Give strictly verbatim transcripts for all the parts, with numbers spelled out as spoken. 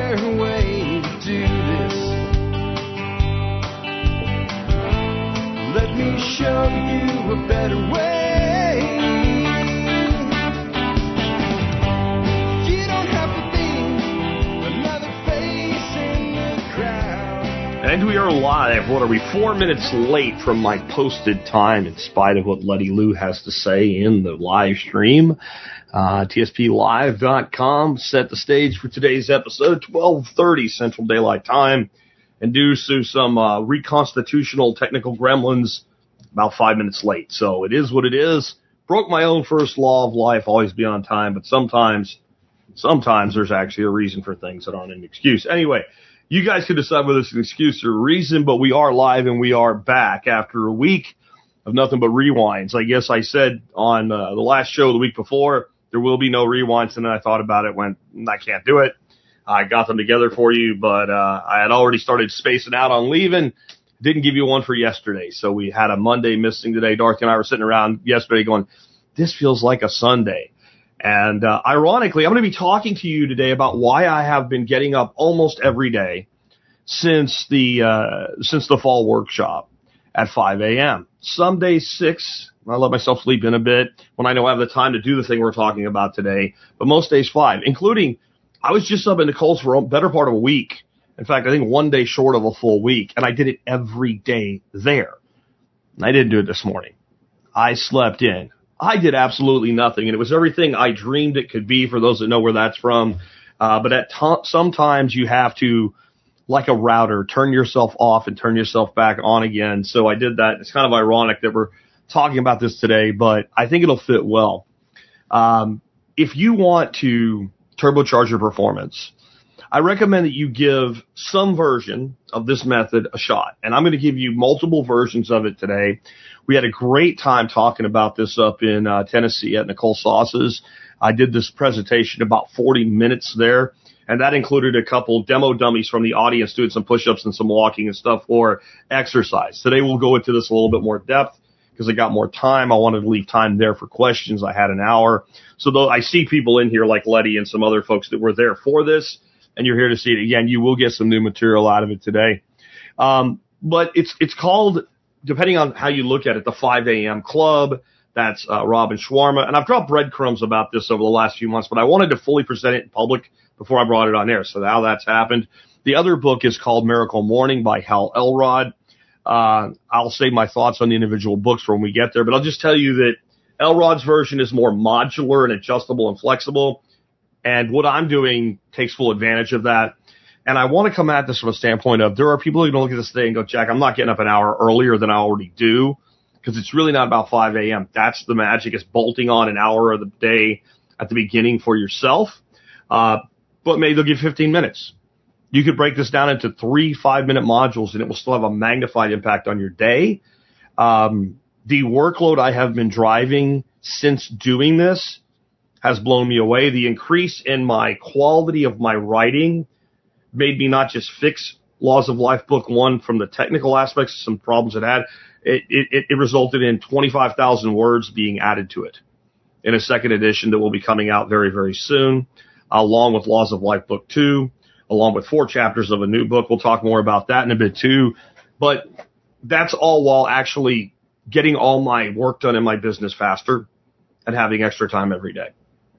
better way to do this. Let me show you a better way. You don't have to be another face in the crowd. And we are live. What are we, four minutes late from my posted time, in spite of what Letty Lou has to say in the live stream. Uh, T S P live dot com set the stage for today's episode, twelve thirty Central Daylight Time, and due to some uh, reconstitutional technical gremlins, about five minutes late. So it is what it is. Broke my own first law of life, always be on time, but sometimes, sometimes there's actually a reason for things that aren't an excuse. Anyway, you guys can decide whether it's an excuse or a reason, but we are live and we are back after a week of nothing but rewinds. I guess I said on uh, the last show the week before, there will be no rewinds, and then I thought about it, went, I can't do it. I got them together for you, but uh, I had already started spacing out on leaving. Didn't give you one for yesterday, so we had a Monday missing today. Dorothy and I were sitting around yesterday going, this feels like a Sunday. And uh, ironically, I'm going to be talking to you today about why I have been getting up almost every day since the uh, since the fall workshop at five a.m. Some days six. I let myself sleep in a bit when I know I have the time to do the thing we're talking about today. But most days five, including I was just up in Nicole's for a better part of a week. In fact, I think one day short of a full week, and I did it every day there. And I didn't do it this morning. I slept in. I did absolutely nothing, and it was everything I dreamed it could be, for those that know where that's from. Uh, but at t- sometimes you have to, like a router, turn yourself off and turn yourself back on again. So I did that. It's kind of ironic that we're talking about this today, but I think it'll fit well. Um, if you want to turbocharge your performance, I recommend that you give some version of this method a shot. And I'm going to give you multiple versions of it today. We had a great time talking about this up in uh, Tennessee at Nicole Sauce's. I did this presentation about forty minutes there, and that included a couple demo dummies from the audience doing some push-ups and some walking and stuff for exercise. Today we'll go into this a little bit more depth because I got more time. I wanted to leave time there for questions. I had an hour. So though I see people in here like Letty and some other folks that were there for this, and you're here to see it again, you will get some new material out of it today. Um, but it's it's called, depending on how you look at it, the five a.m. Club. That's uh, Robin Schwarma. And I've dropped breadcrumbs about this over the last few months, but I wanted to fully present it in public before I brought it on air. So now that's happened. The other book is called Miracle Morning by Hal Elrod. Uh, I'll save my thoughts on the individual books for when we get there, but I'll just tell you that Elrod's version is more modular and adjustable and flexible. And what I'm doing takes full advantage of that. And I want to come at this from a standpoint of, there are people who are going to look at this today and go, Jack, I'm not getting up an hour earlier than I already do, because it's really not about five a.m. That's the magic, is bolting on an hour of the day at the beginning for yourself. Uh, but maybe they'll give fifteen minutes. You could break this down into three five-minute modules, and it will still have a magnified impact on your day. Um, the workload I have been driving since doing this has blown me away. The increase in my quality of my writing made me not just fix Laws of Life Book One from the technical aspects, some problems it had. It, it, it resulted in twenty-five thousand words being added to it in a second edition that will be coming out very, very soon, along with Laws of Life Book Two, along with four chapters of a new book. We'll talk more about that in a bit too. But that's all while actually getting all my work done in my business faster and having extra time every day.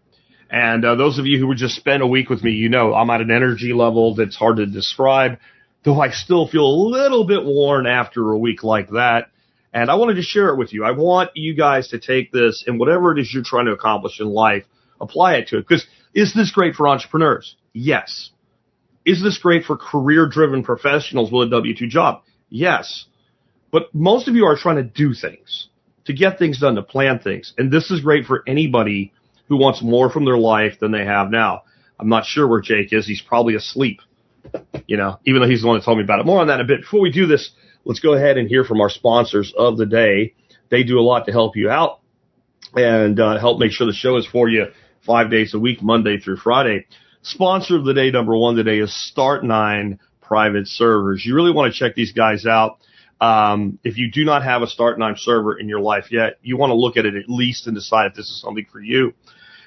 And uh, those of you who would just spend a week with me, you know I'm at an energy level that's hard to describe, though I still feel a little bit worn after a week like that. And I wanted to share it with you. I want you guys to take this, and whatever it is you're trying to accomplish in life, apply it to it. Because is this great for entrepreneurs? Yes. Is this great for career-driven professionals with a W two job? Yes. But most of you are trying to do things, to get things done, to plan things. And this is great for anybody who wants more from their life than they have now. I'm not sure where Jake is. He's probably asleep, you know, even though he's the one that told me about it. More on that in a bit. Before we do this, let's go ahead and hear from our sponsors of the day. They do a lot to help you out and uh, help make sure the show is for you five days a week, Monday through Friday. Sponsor of the day, number one today, is Start nine Private Servers. You really want to check these guys out. Um, if you do not have a Start nine server in your life yet, you want to look at it at least and decide if this is something for you.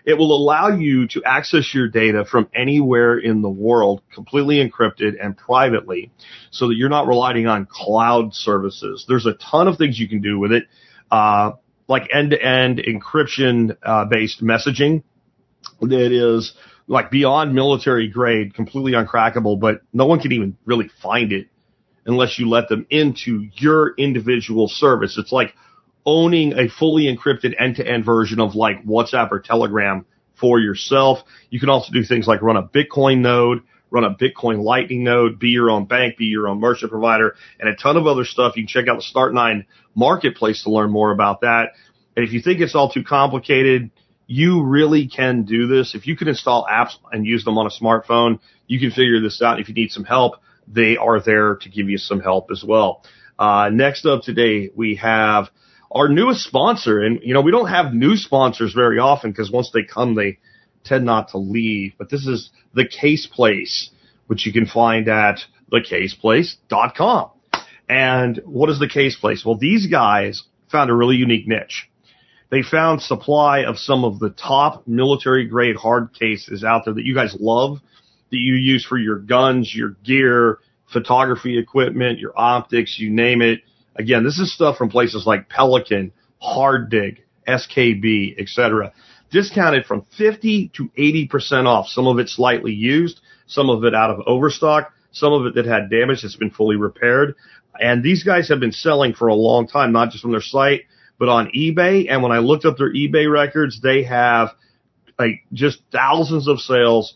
It will allow you to access your data from anywhere in the world, completely encrypted and privately, so that you're not relying on cloud services. There's a ton of things you can do with it, uh, like end-to-end encryption-based uh, messaging that is like beyond military grade, completely uncrackable, but no one can even really find it unless you let them into your individual service. It's like owning a fully encrypted end-to-end version of like WhatsApp or Telegram for yourself. You can also do things like run a Bitcoin node, run a Bitcoin Lightning node, be your own bank, be your own merchant provider, and a ton of other stuff. You can check out the Start nine marketplace to learn more about that. And if you think it's all too complicated, you really can do this. If you can install apps and use them on a smartphone, you can figure this out. If you need some help, they are there to give you some help as well. Uh, next up today, we have our newest sponsor. And, you know, we don't have new sponsors very often because once they come, they tend not to leave. But this is The Case Place, which you can find at the case place dot com. And what is The Case Place? Well, these guys found a really unique niche. They found supply of some of the top military-grade hard cases out there that you guys love, that you use for your guns, your gear, photography equipment, your optics, you name it. Again, this is stuff from places like Pelican, HardDig, S K B, et cetera. Discounted from fifty to eighty percent off. Some of it slightly used, some of it out of overstock, some of it that had damage that's been fully repaired. And these guys have been selling for a long time, not just on their site, but on eBay. And when I looked up their eBay records, they have like just thousands of sales,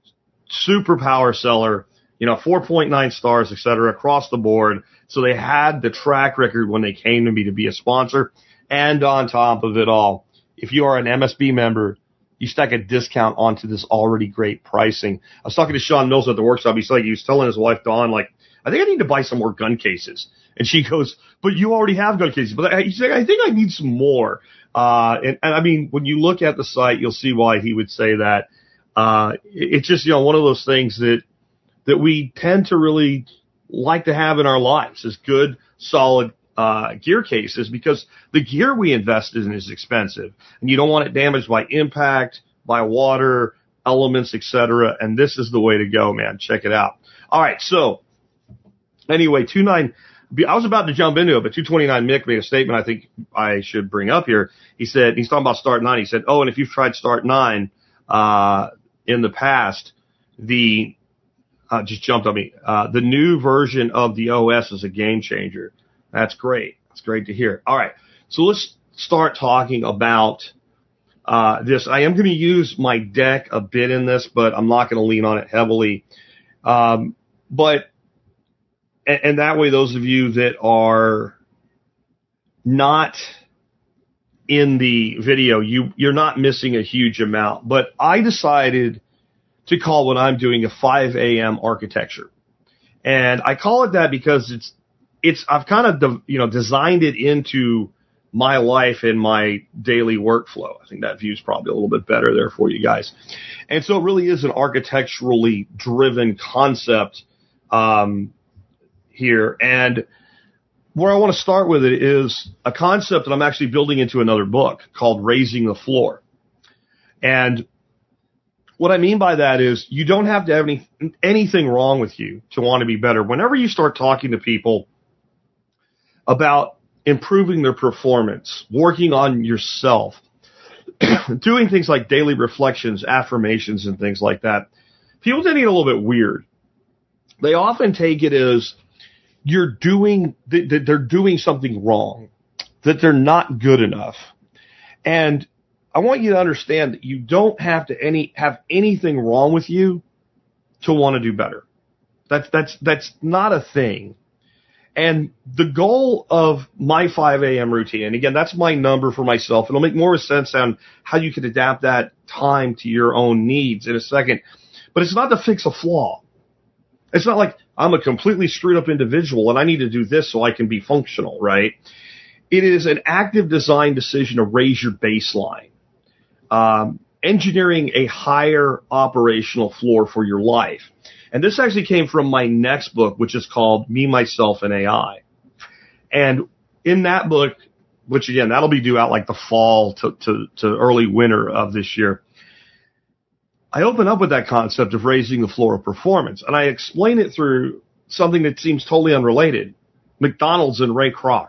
super power seller, you know, four point nine stars, et cetera, across the board. So they had the track record when they came to me to be a sponsor. And on top of it all, if you are an M S B member, you stack a discount onto this already great pricing. I was talking to Sean Mills at the workshop. He's like, he was telling his wife, Dawn, like, I think I need to buy some more gun cases. And she goes, but you already have gun cases. But he's like, I think I need some more. Uh, and, and I mean, when you look at the site, you'll see why he would say that. Uh, it's just, you know, one of those things that, that we tend to really like to have in our lives is good, solid, uh, gear cases, because the gear we invest in is expensive and you don't want it damaged by impact, by water, elements, et cetera. And this is the way to go, man. Check it out. All right. So anyway, two nine, I was about to jump into it, but two twenty-nine Mick made a statement I think I should bring up here. He said, he's talking about Start nine. He said, oh, and if you've tried Start nine, uh, in the past, the, uh, just jumped on me, uh, the new version of the O S is a game changer. That's great. That's great to hear. All right. So let's start talking about, uh, this. I am going to use my deck a bit in this, but I'm not going to lean on it heavily. Um, but, and, and that way, those of you that are not in the video, you, you're not missing a huge amount. But I decided to call what I'm doing a five a.m. architecture. And I call it that because it's, it's, I've kind of, de, you know, designed it into my life and my daily workflow. I think that view's probably a little bit better there for you guys. And so it really is an architecturally driven concept, um, here. And where I want to start with it is a concept that I'm actually building into another book called Raising the Floor. And what I mean by that is you don't have to have any, anything wrong with you to want to be better. Whenever you start talking to people about improving their performance, working on yourself, doing things like daily reflections, affirmations, and things like that, people tend to get a little bit weird. They often take it as you're doing, that they're doing something wrong, that they're not good enough. And I want you to understand that you don't have to any have anything wrong with you to want to do better. That's that's that's not a thing. And the goal of my five a.m. routine, and again, that's my number for myself. It'll make more sense on how you can adapt that time to your own needs in a second. But it's not to fix a flaw. It's not like I'm a completely screwed up individual and I need to do this so I can be functional, right? It is an active design decision to raise your baseline. Um, engineering a higher operational floor for your life. And this actually came from my next book, which is called Me, Myself, and A I. And in that book, which again, that'll be due out like the fall to, to, to early winter of this year, I open up with that concept of raising the floor of performance, and I explain it through something that seems totally unrelated, McDonald's and Ray Kroc.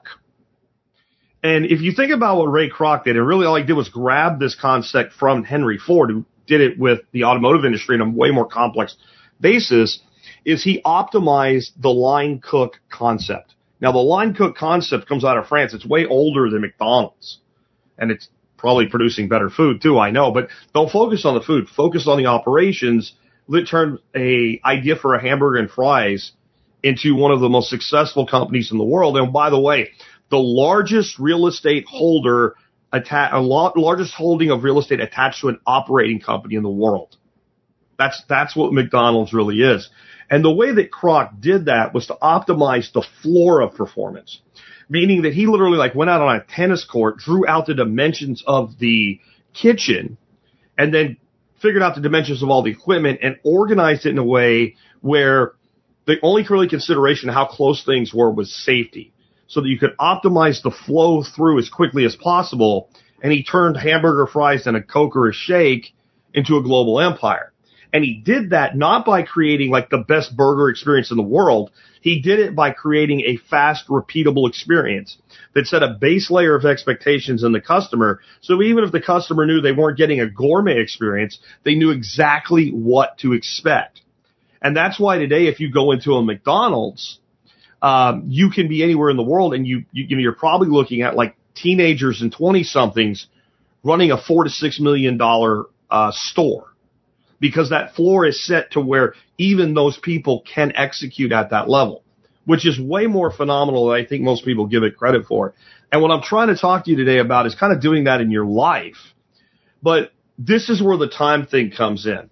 And if you think about what Ray Kroc did, and really all he did was grab this concept from Henry Ford, who did it with the automotive industry on a way more complex basis, is he optimized the line cook concept. Now, the line cook concept comes out of France. It's way older than McDonald's, and it's probably producing better food too, I know, but don't focus on the food. Focus on the operations that turned a idea for a hamburger and fries into one of the most successful companies in the world. And by the way, the largest real estate holder, atta- a lot, largest holding of real estate attached to an operating company in the world. That's, that's what McDonald's really is. And the way that Kroc did that was to optimize the floor of performance, meaning that he literally like went out on a tennis court, drew out the dimensions of the kitchen, and then figured out the dimensions of all the equipment and organized it in a way where the only really consideration of how close things were was safety, so that you could optimize the flow through as quickly as possible. And he turned hamburger fries and a Coke or a shake into a global empire. And he did that not by creating like the best burger experience in the world. He did it by creating a fast, repeatable experience that set a base layer of expectations in the customer. So even if the customer knew they weren't getting a gourmet experience, they knew exactly what to expect. And that's why today, if you go into a McDonald's, um, you can be anywhere in the world, and you, you, you know, you're probably looking at like teenagers and twenty-somethings running a four to six million dollar uh, store, because that floor is set to where even those people can execute at that level, which is way more phenomenal than I think most people give it credit for. And what I'm trying to talk to you today about is kind of doing that in your life. But this is where the time thing comes in.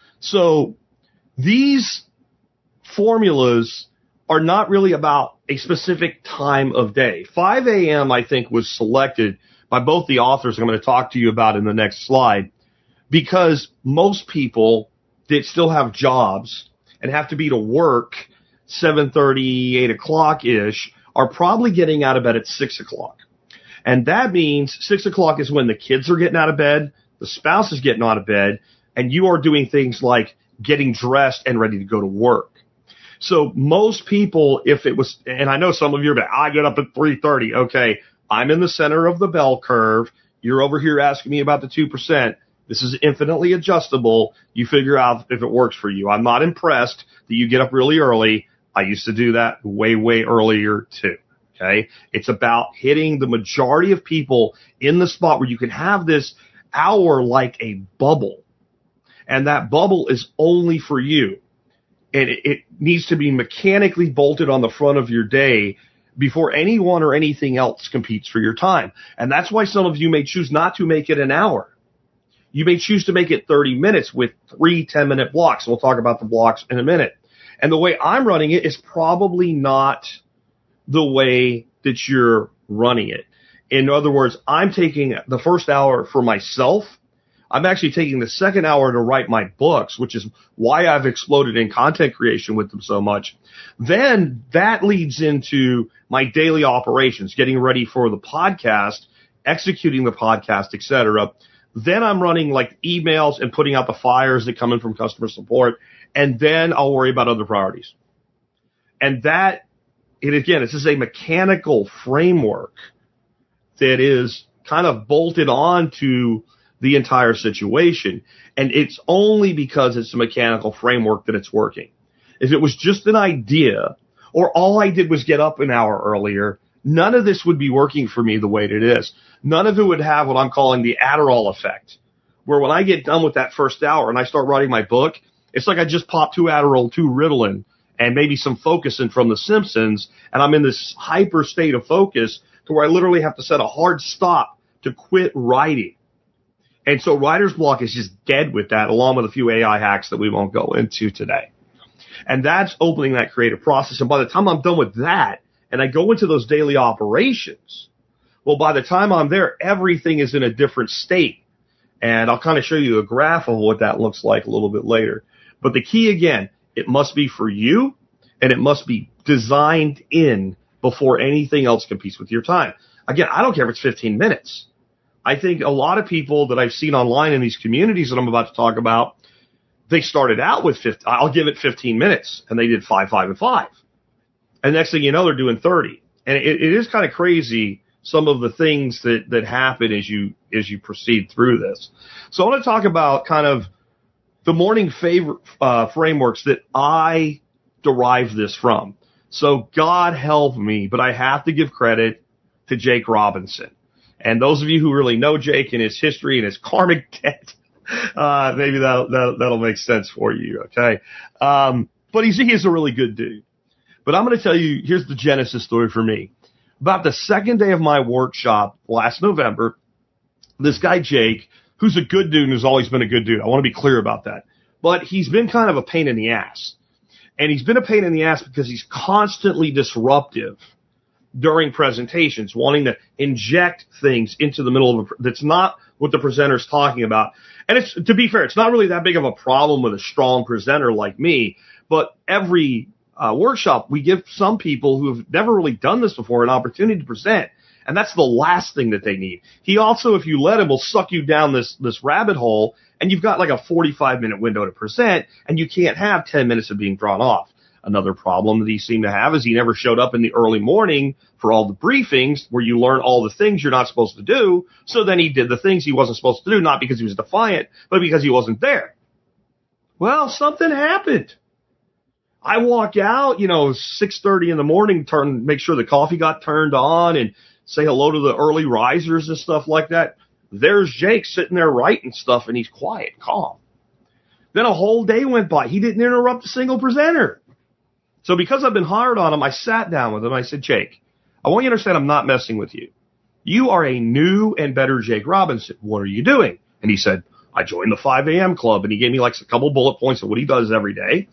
So these formulas are not really about a specific time of day. five a.m., I think, was selected by both the authors I'm going to talk to you about in the next slide, because most people that still have jobs and have to be to work seven thirty, eight o'clock-ish are probably getting out of bed at six o'clock. And that means six o'clock is when the kids are getting out of bed, the spouse is getting out of bed, and you are doing things like getting dressed and ready to go to work. So most people, if it was, and I know some of you are like, I get up at three thirty. Okay, I'm in the center of the bell curve. You're over here asking me about the two percent. This is infinitely adjustable. You figure out if it works for you. I'm not impressed that you get up really early. I used to do that way, way earlier too. Okay. It's about hitting the majority of people in the spot where you can have this hour like a bubble. And that bubble is only for you. And it, it needs to be mechanically bolted on the front of your day before anyone or anything else competes for your time. And that's why some of you may choose not to make it an hour. You may choose to make it thirty minutes with three ten-minute blocks. We'll talk about the blocks in a minute. And the way I'm running it is probably not the way that you're running it. In other words, I'm taking the first hour for myself. I'm actually taking the second hour to write my books, which is why I've exploded in content creation with them so much. Then that leads into my daily operations, getting ready for the podcast, executing the podcast, et cetera. Then I'm running like emails and putting out the fires that come in from customer support. And then I'll worry about other priorities. And that, and again, this is a mechanical framework that is kind of bolted on to the entire situation. And it's only because it's a mechanical framework that it's working. If it was just an idea, or all I did was get up an hour earlier, none of this would be working for me the way it is. None of it would have what I'm calling the Adderall effect, where when I get done with that first hour and I start writing my book, it's like I just popped two Adderall, two Ritalin, and maybe some Focusing from The Simpsons, and I'm in this hyper state of focus to where I literally have to set a hard stop to quit writing. And so writer's block is just dead with that, along with a few A I hacks that we won't go into today. And that's opening that creative process. And by the time I'm done with that, and I go into those daily operations, well, by the time I'm there, everything is in a different state. And I'll kind of show you a graph of what that looks like a little bit later. But the key, again, it must be for you, and it must be designed in before anything else competes with your time. Again, I don't care if it's fifteen minutes. I think a lot of people that I've seen online in these communities that I'm about to talk about they started out with fifty, I'll give it fifteen minutes, and they did five, five, and five. And next thing you know, they're doing thirty. And it, it is kind of crazy, some of the things that, that happen as you, as you proceed through this. So I want to talk about kind of the morning favor, uh, frameworks that I derive this from. So God help me, but I have to give credit to Jake Robinson. And those of you who really know Jake and his history and his karmic debt, uh, maybe that'll, that'll, that'll make sense for you. Okay. Um, but he's, he is a really good dude. But I'm going to tell you, here's the genesis story for me. About the second day of my workshop last November, this guy Jake, who's a good dude and has always been a good dude. I want to be clear about that. But he's been kind of a pain in the ass. And he's been a pain in the ass because he's constantly disruptive during presentations, wanting to inject things into the middle of a, that's not what the presenter's talking about. And it's, to be fair, it's not really that big of a problem with a strong presenter like me, but every uh, workshop, we give some people who have never really done this before an opportunity to present. And that's the last thing that they need. He also, if you let him, will suck you down this, this rabbit hole, and you've got like a forty-five minute window to present, and you can't have ten minutes of being drawn off. Another problem that he seemed to have is he never showed up in the early morning for all the briefings where you learn all the things you're not supposed to do. So then he did the things he wasn't supposed to do, not because he was defiant, but because he wasn't there. Well, something happened. I walk out, you know, six thirty in the morning, turn, make sure the coffee got turned on and say hello to the early risers and stuff like that. There's Jake sitting there writing stuff, and he's quiet, calm. Then a whole day went by. He didn't interrupt a single presenter. So because I've been hard on him, I sat down with him. I said, Jake, I want you to understand I'm not messing with you. You are a new and better Jake Robinson. What are you doing? And he said, I joined the five a.m. club. And he gave me like a couple bullet points of what he does every day.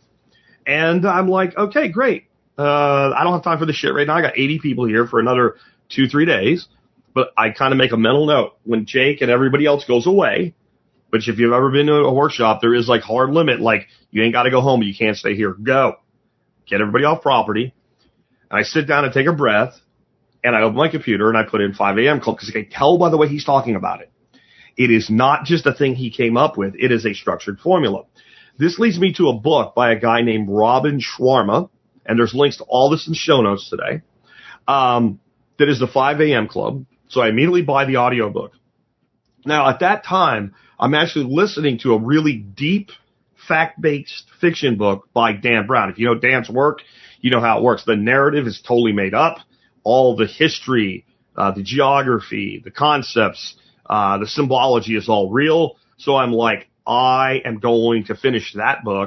And I'm like, okay, great. Uh, I don't have time for this shit right now. I got eighty people here for another two, three days. But I kind of make a mental note when Jake and everybody else goes away. Which if you've ever been to a workshop, there is like hard limit. Like you ain't got to go home. You can't stay here. Go. Get everybody off property. And I sit down and take a breath. And I open my computer and I put in five a.m. club because I can tell by the way he's talking about it. It is not just a thing he came up with. It is a structured formula. This leads me to a book by a guy named Robin Sharma. And there's links to all this in show notes today. Um, that is the five a.m. club. So I immediately buy the audiobook. Now, at that time, I'm actually listening to a really deep, fact-based fiction book by Dan Brown. If you know Dan's work, you know how it works. The narrative is totally made up. All the history, uh, the geography, the concepts, uh, the symbology is all real. So I'm like, I am going to finish that book.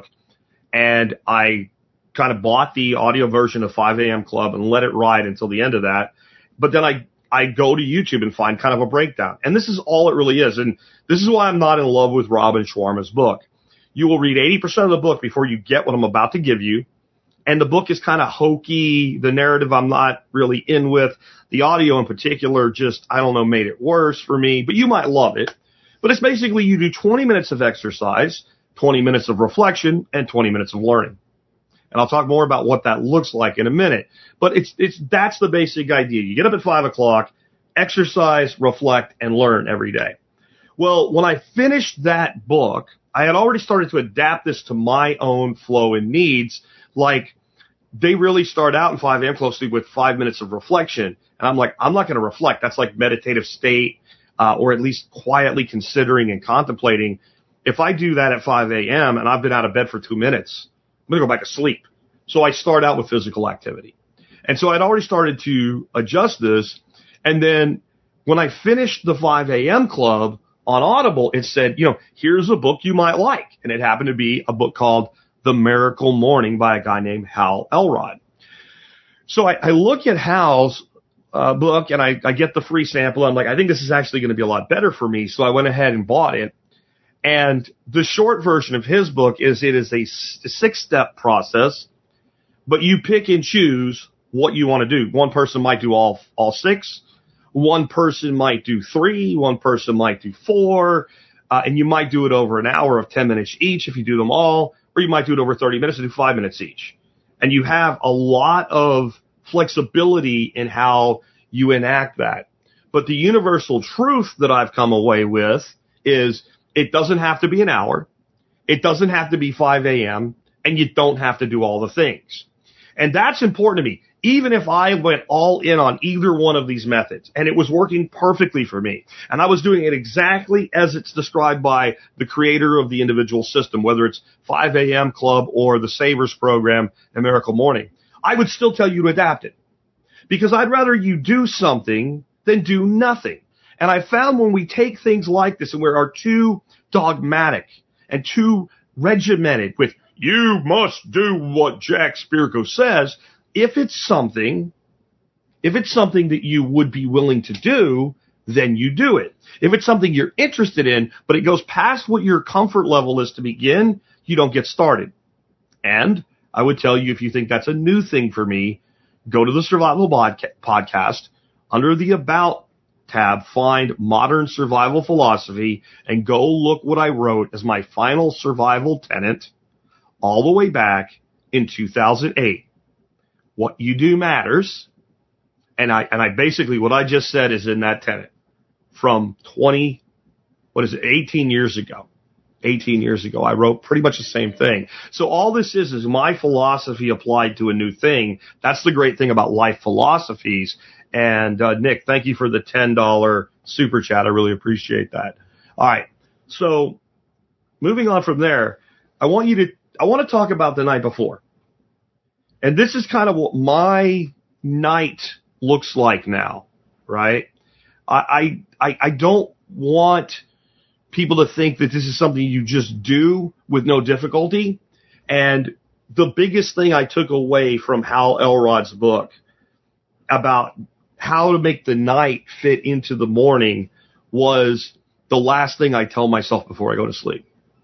And I kind of bought the audio version of five a.m. Club and let it ride until the end of that. But then I, I go to YouTube and find kind of a breakdown. And this is all it really is. And this is why I'm not in love with Robin Sharma's book. You will read eighty percent of the book before you get what I'm about to give you. And the book is kind of hokey. The narrative I'm not really in with. The audio in particular just, I don't know, made it worse for me. But you might love it. But it's basically you do twenty minutes of exercise, twenty minutes of reflection, and twenty minutes of learning. And I'll talk more about what that looks like in a minute. But it's, it's, that's the basic idea. You get up at five o'clock, exercise, reflect, and learn every day. Well, when I finished that book, I had already started to adapt this to my own flow and needs. Like, they really start out in five a.m. closely with five minutes of reflection. And I'm like, I'm not going to reflect. That's like meditative state, uh, or at least quietly considering and contemplating. If I do that at five a.m. and I've been out of bed for two minutes, I'm going to go back to sleep. So I start out with physical activity. And so I'd already started to adjust this. And then when I finished the five a.m. club on Audible, it said, you know, here's a book you might like. And it happened to be a book called The Miracle Morning by a guy named Hal Elrod. So I, I look at Hal's uh, book and I, I get the free sample. I'm like, I think this is actually going to be a lot better for me. So I went ahead and bought it. And the short version of his book is it is a six-step process, but you pick and choose what you want to do. One person might do all all six. One person might do three. One person might do four. Uh, and you might do it over an hour of ten minutes each if you do them all, or you might do it over thirty minutes and do five minutes each. And you have a lot of flexibility in how you enact that. But the universal truth that I've come away with is it doesn't have to be an hour. It doesn't have to be five a.m. and you don't have to do all the things. And that's important to me. Even if I went all in on either one of these methods and it was working perfectly for me and I was doing it exactly as it's described by the creator of the individual system, whether it's five a.m. Club or the Savers program and Miracle Morning, I would still tell you to adapt it because I'd rather you do something than do nothing. And I found when we take things like this and we are too dogmatic and too regimented with you must do what Jack Spirko says, if it's something, if it's something that you would be willing to do, then you do it. If it's something you're interested in, but it goes past what your comfort level is to begin, you don't get started. And I would tell you, if you think that's a new thing for me, go to the Survival Podcast under the About tab, find Modern Survival Philosophy, and go look what I wrote as my final survival tenet all the way back in two thousand eight. What you do matters. And I, and I basically, what I just said is in that tenet from twenty, what is it, eighteen years ago. eighteen years ago, I wrote pretty much the same thing. So all this is, is my philosophy applied to a new thing. That's the great thing about life philosophies. And, uh, Nick, thank you for the ten dollars super chat. I really appreciate that. All right. So moving on from there, I want you to, I want to talk about the night before. And this is kind of what my night looks like now, right? I, I, I don't want people to think that this is something you just do with no difficulty. And the biggest thing I took away from Hal Elrod's book about how to make the night fit into the morning was the last thing I tell myself before I go to sleep.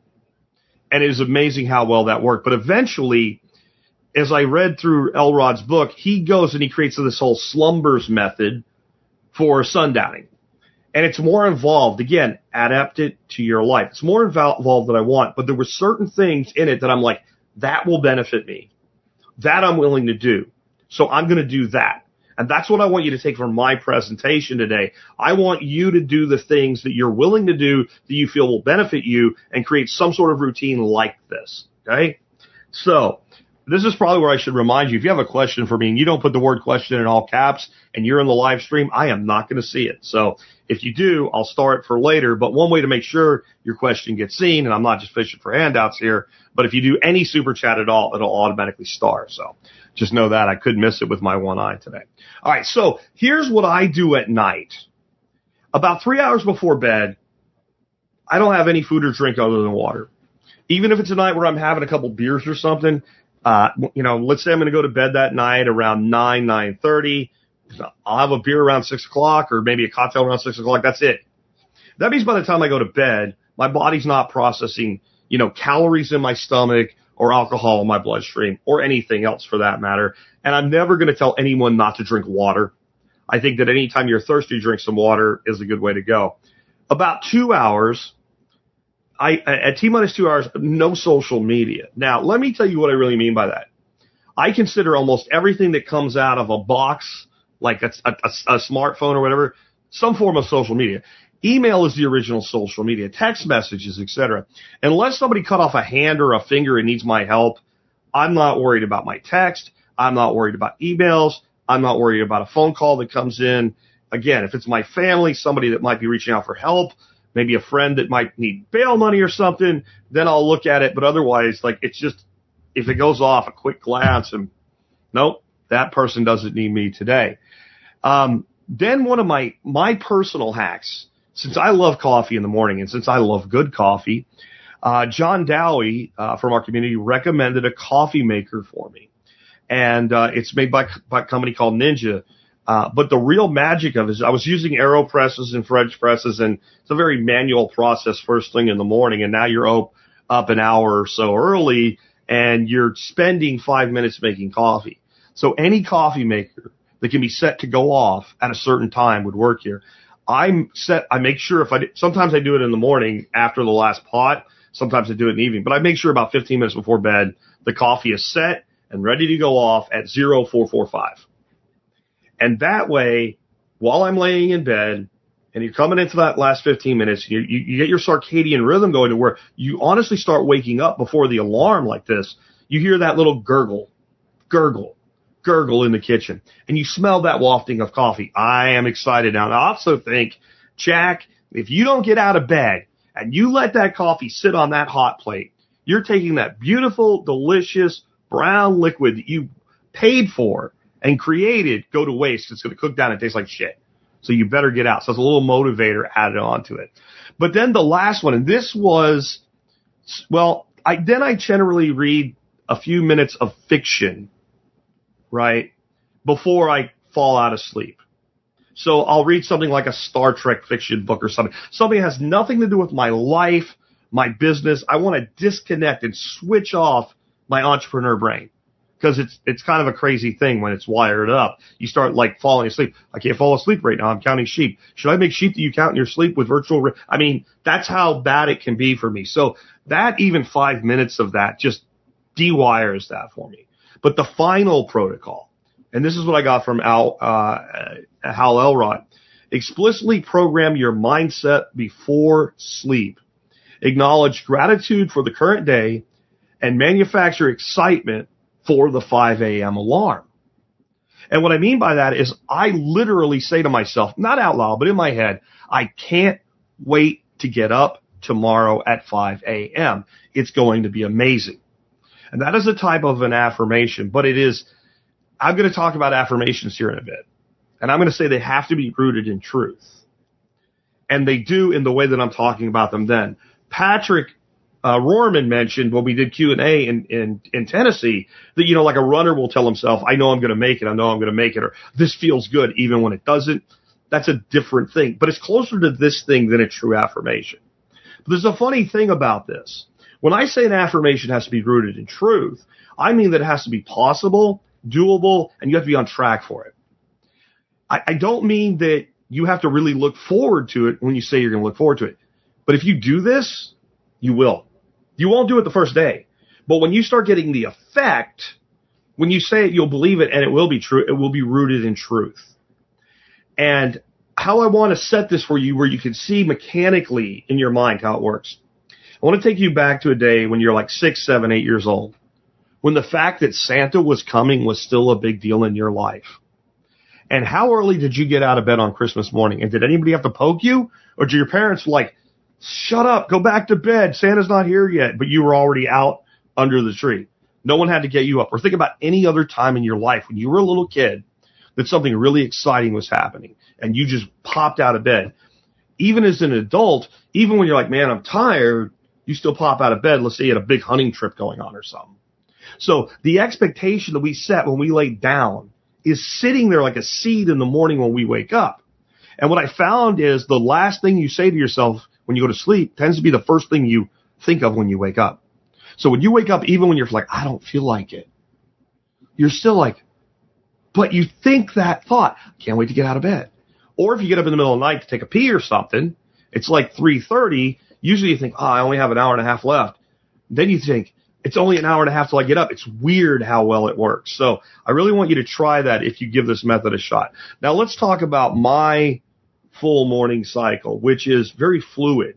And it is amazing how well that worked. But eventually, as I read through Elrod's book, he goes and he creates this whole slumbers method for sundowning. And it's more involved. Again, adapt it to your life. It's more involved than I want. But there were certain things in it that I'm like, that will benefit me. That I'm willing to do. So I'm going to do that. And that's what I want you to take from my presentation today. I want you to do the things that you're willing to do that you feel will benefit you and create some sort of routine like this. Okay? So this is probably where I should remind you, if you have a question for me and you don't put the word question in all caps and you're in the live stream, I am not going to see it. So if you do, I'll store it for later. But one way to make sure your question gets seen, and I'm not just fishing for handouts here, but if you do any super chat at all, it'll automatically star. So just know that I could miss it with my one eye today. All right. So here's what I do at night. About three hours before bed, I don't have any food or drink other than water. Even if it's a night where I'm having a couple beers or something, uh, you know, let's say I'm going to go to bed that night around nine, nine thirty. I'll have a beer around six o'clock or maybe a cocktail around six o'clock. That's it. That means by the time I go to bed, my body's not processing, you know, calories in my stomach or alcohol in my bloodstream or anything else for that matter. And I'm never going to tell anyone not to drink water. I think that anytime you're thirsty, drink some water is a good way to go. About two hours, I, at T-minus two hours, no social media. Now, let me tell you what I really mean by that. I consider almost everything that comes out of a box, like a, a, a smartphone or whatever, some form of social media. Email is the original social media, text messages, et cetera. Unless somebody cut off a hand or a finger and needs my help, I'm not worried about my text. I'm not worried about emails. I'm not worried about a phone call that comes in. Again, if it's my family, somebody that might be reaching out for help, maybe a friend that might need bail money or something, then I'll look at it. But otherwise, like, it's just, if it goes off, a quick glance and nope, that person doesn't need me today. Um, then one of my, my personal hacks, since I love coffee in the morning and since I love good coffee, uh, John Dowie, uh, from our community recommended a coffee maker for me. And, uh, it's made by, by a company called Ninja. Uh, but the real magic of it is I was using AeroPresses and French presses, and it's a very manual process first thing in the morning. And now you're up, up an hour or so early and you're spending five minutes making coffee. So any coffee maker that can be set to go off at a certain time would work here. I'm set, I make sure if I, sometimes I do it in the morning after the last pot, sometimes I do it in the evening, but I make sure about fifteen minutes before bed, the coffee is set and ready to go off at zero four four five. And that way, while I'm laying in bed, and you're coming into that last fifteen minutes, you, you, you get your circadian rhythm going to where you honestly start waking up before the alarm like this. You hear that little gurgle, gurgle, gurgle in the kitchen, and you smell that wafting of coffee. I am excited now. And I also think, Jack, if you don't get out of bed and you let that coffee sit on that hot plate, you're taking that beautiful, delicious brown liquid that you paid for and created go to waste. It's going to cook down and taste like shit. So you better get out. So it's a little motivator added on to it. But then the last one, and this was, well, I then I generally read a few minutes of fiction, right, before I fall out of sleep. So I'll read something like a Star Trek fiction book or something. Something that has nothing to do with my life, my business. I want to disconnect and switch off my entrepreneur brain. Because it's it's kind of a crazy thing when it's wired up. You start like falling asleep. I can't fall asleep right now. I'm counting sheep. Should I make sheep that you count in your sleep with virtual? Re- I mean, that's how bad it can be for me. So that even five minutes of that just dewires that for me. But the final protocol, and this is what I got from Al uh, Hal Elrod, explicitly program your mindset before sleep. Acknowledge gratitude for the current day and manufacture excitement for the five a.m. alarm. And what I mean by that is I literally say to myself, not out loud, but in my head, I can't wait to get up tomorrow at five a.m. It's going to be amazing. And that is a type of an affirmation, but it is, I'm going to talk about affirmations here in a bit. And I'm going to say they have to be rooted in truth. And they do in the way that I'm talking about them then. Patrick Uh, Rohrman mentioned when we did Q and A in, in, in Tennessee that, you know, like a runner will tell himself, I know I'm going to make it. I know I'm going to make it. Or this feels good even when it doesn't. That's a different thing. But it's closer to this thing than a true affirmation. But there's a funny thing about this. When I say an affirmation has to be rooted in truth, I mean that it has to be possible, doable, and you have to be on track for it. I, I don't mean that you have to really look forward to it when you say you're going to look forward to it. But if you do this, you will. You won't do it the first day. But when you start getting the effect, when you say it, you'll believe it, and it will be true. It will be rooted in truth. And how I want to set this for you where you can see mechanically in your mind how it works. I want to take you back to a day when you're like six, seven, eight years old, when the fact that Santa was coming was still a big deal in your life. And how early did you get out of bed on Christmas morning? And did anybody have to poke you? Or did your parents like, shut up, go back to bed, Santa's not here yet, but you were already out under the tree? No one had to get you up. Or think about any other time in your life when you were a little kid that something really exciting was happening and you just popped out of bed. Even as an adult, even when you're like, man, I'm tired, you still pop out of bed. Let's say you had a big hunting trip going on or something. So the expectation that we set when we lay down is sitting there like a seed in the morning when we wake up. And what I found is the last thing you say to yourself when you go to sleep tends to be the first thing you think of when you wake up. So when you wake up, even when you're like, I don't feel like it, you're still like, but you think that thought, can't wait to get out of bed. Or if you get up in the middle of the night to take a pee or something, it's like three thirty. Usually you think, oh, I only have an hour and a half left. Then you think, it's only an hour and a half till I get up. It's weird how well it works. So I really want you to try that if you give this method a shot. Now let's talk about my full morning cycle, which is very fluid.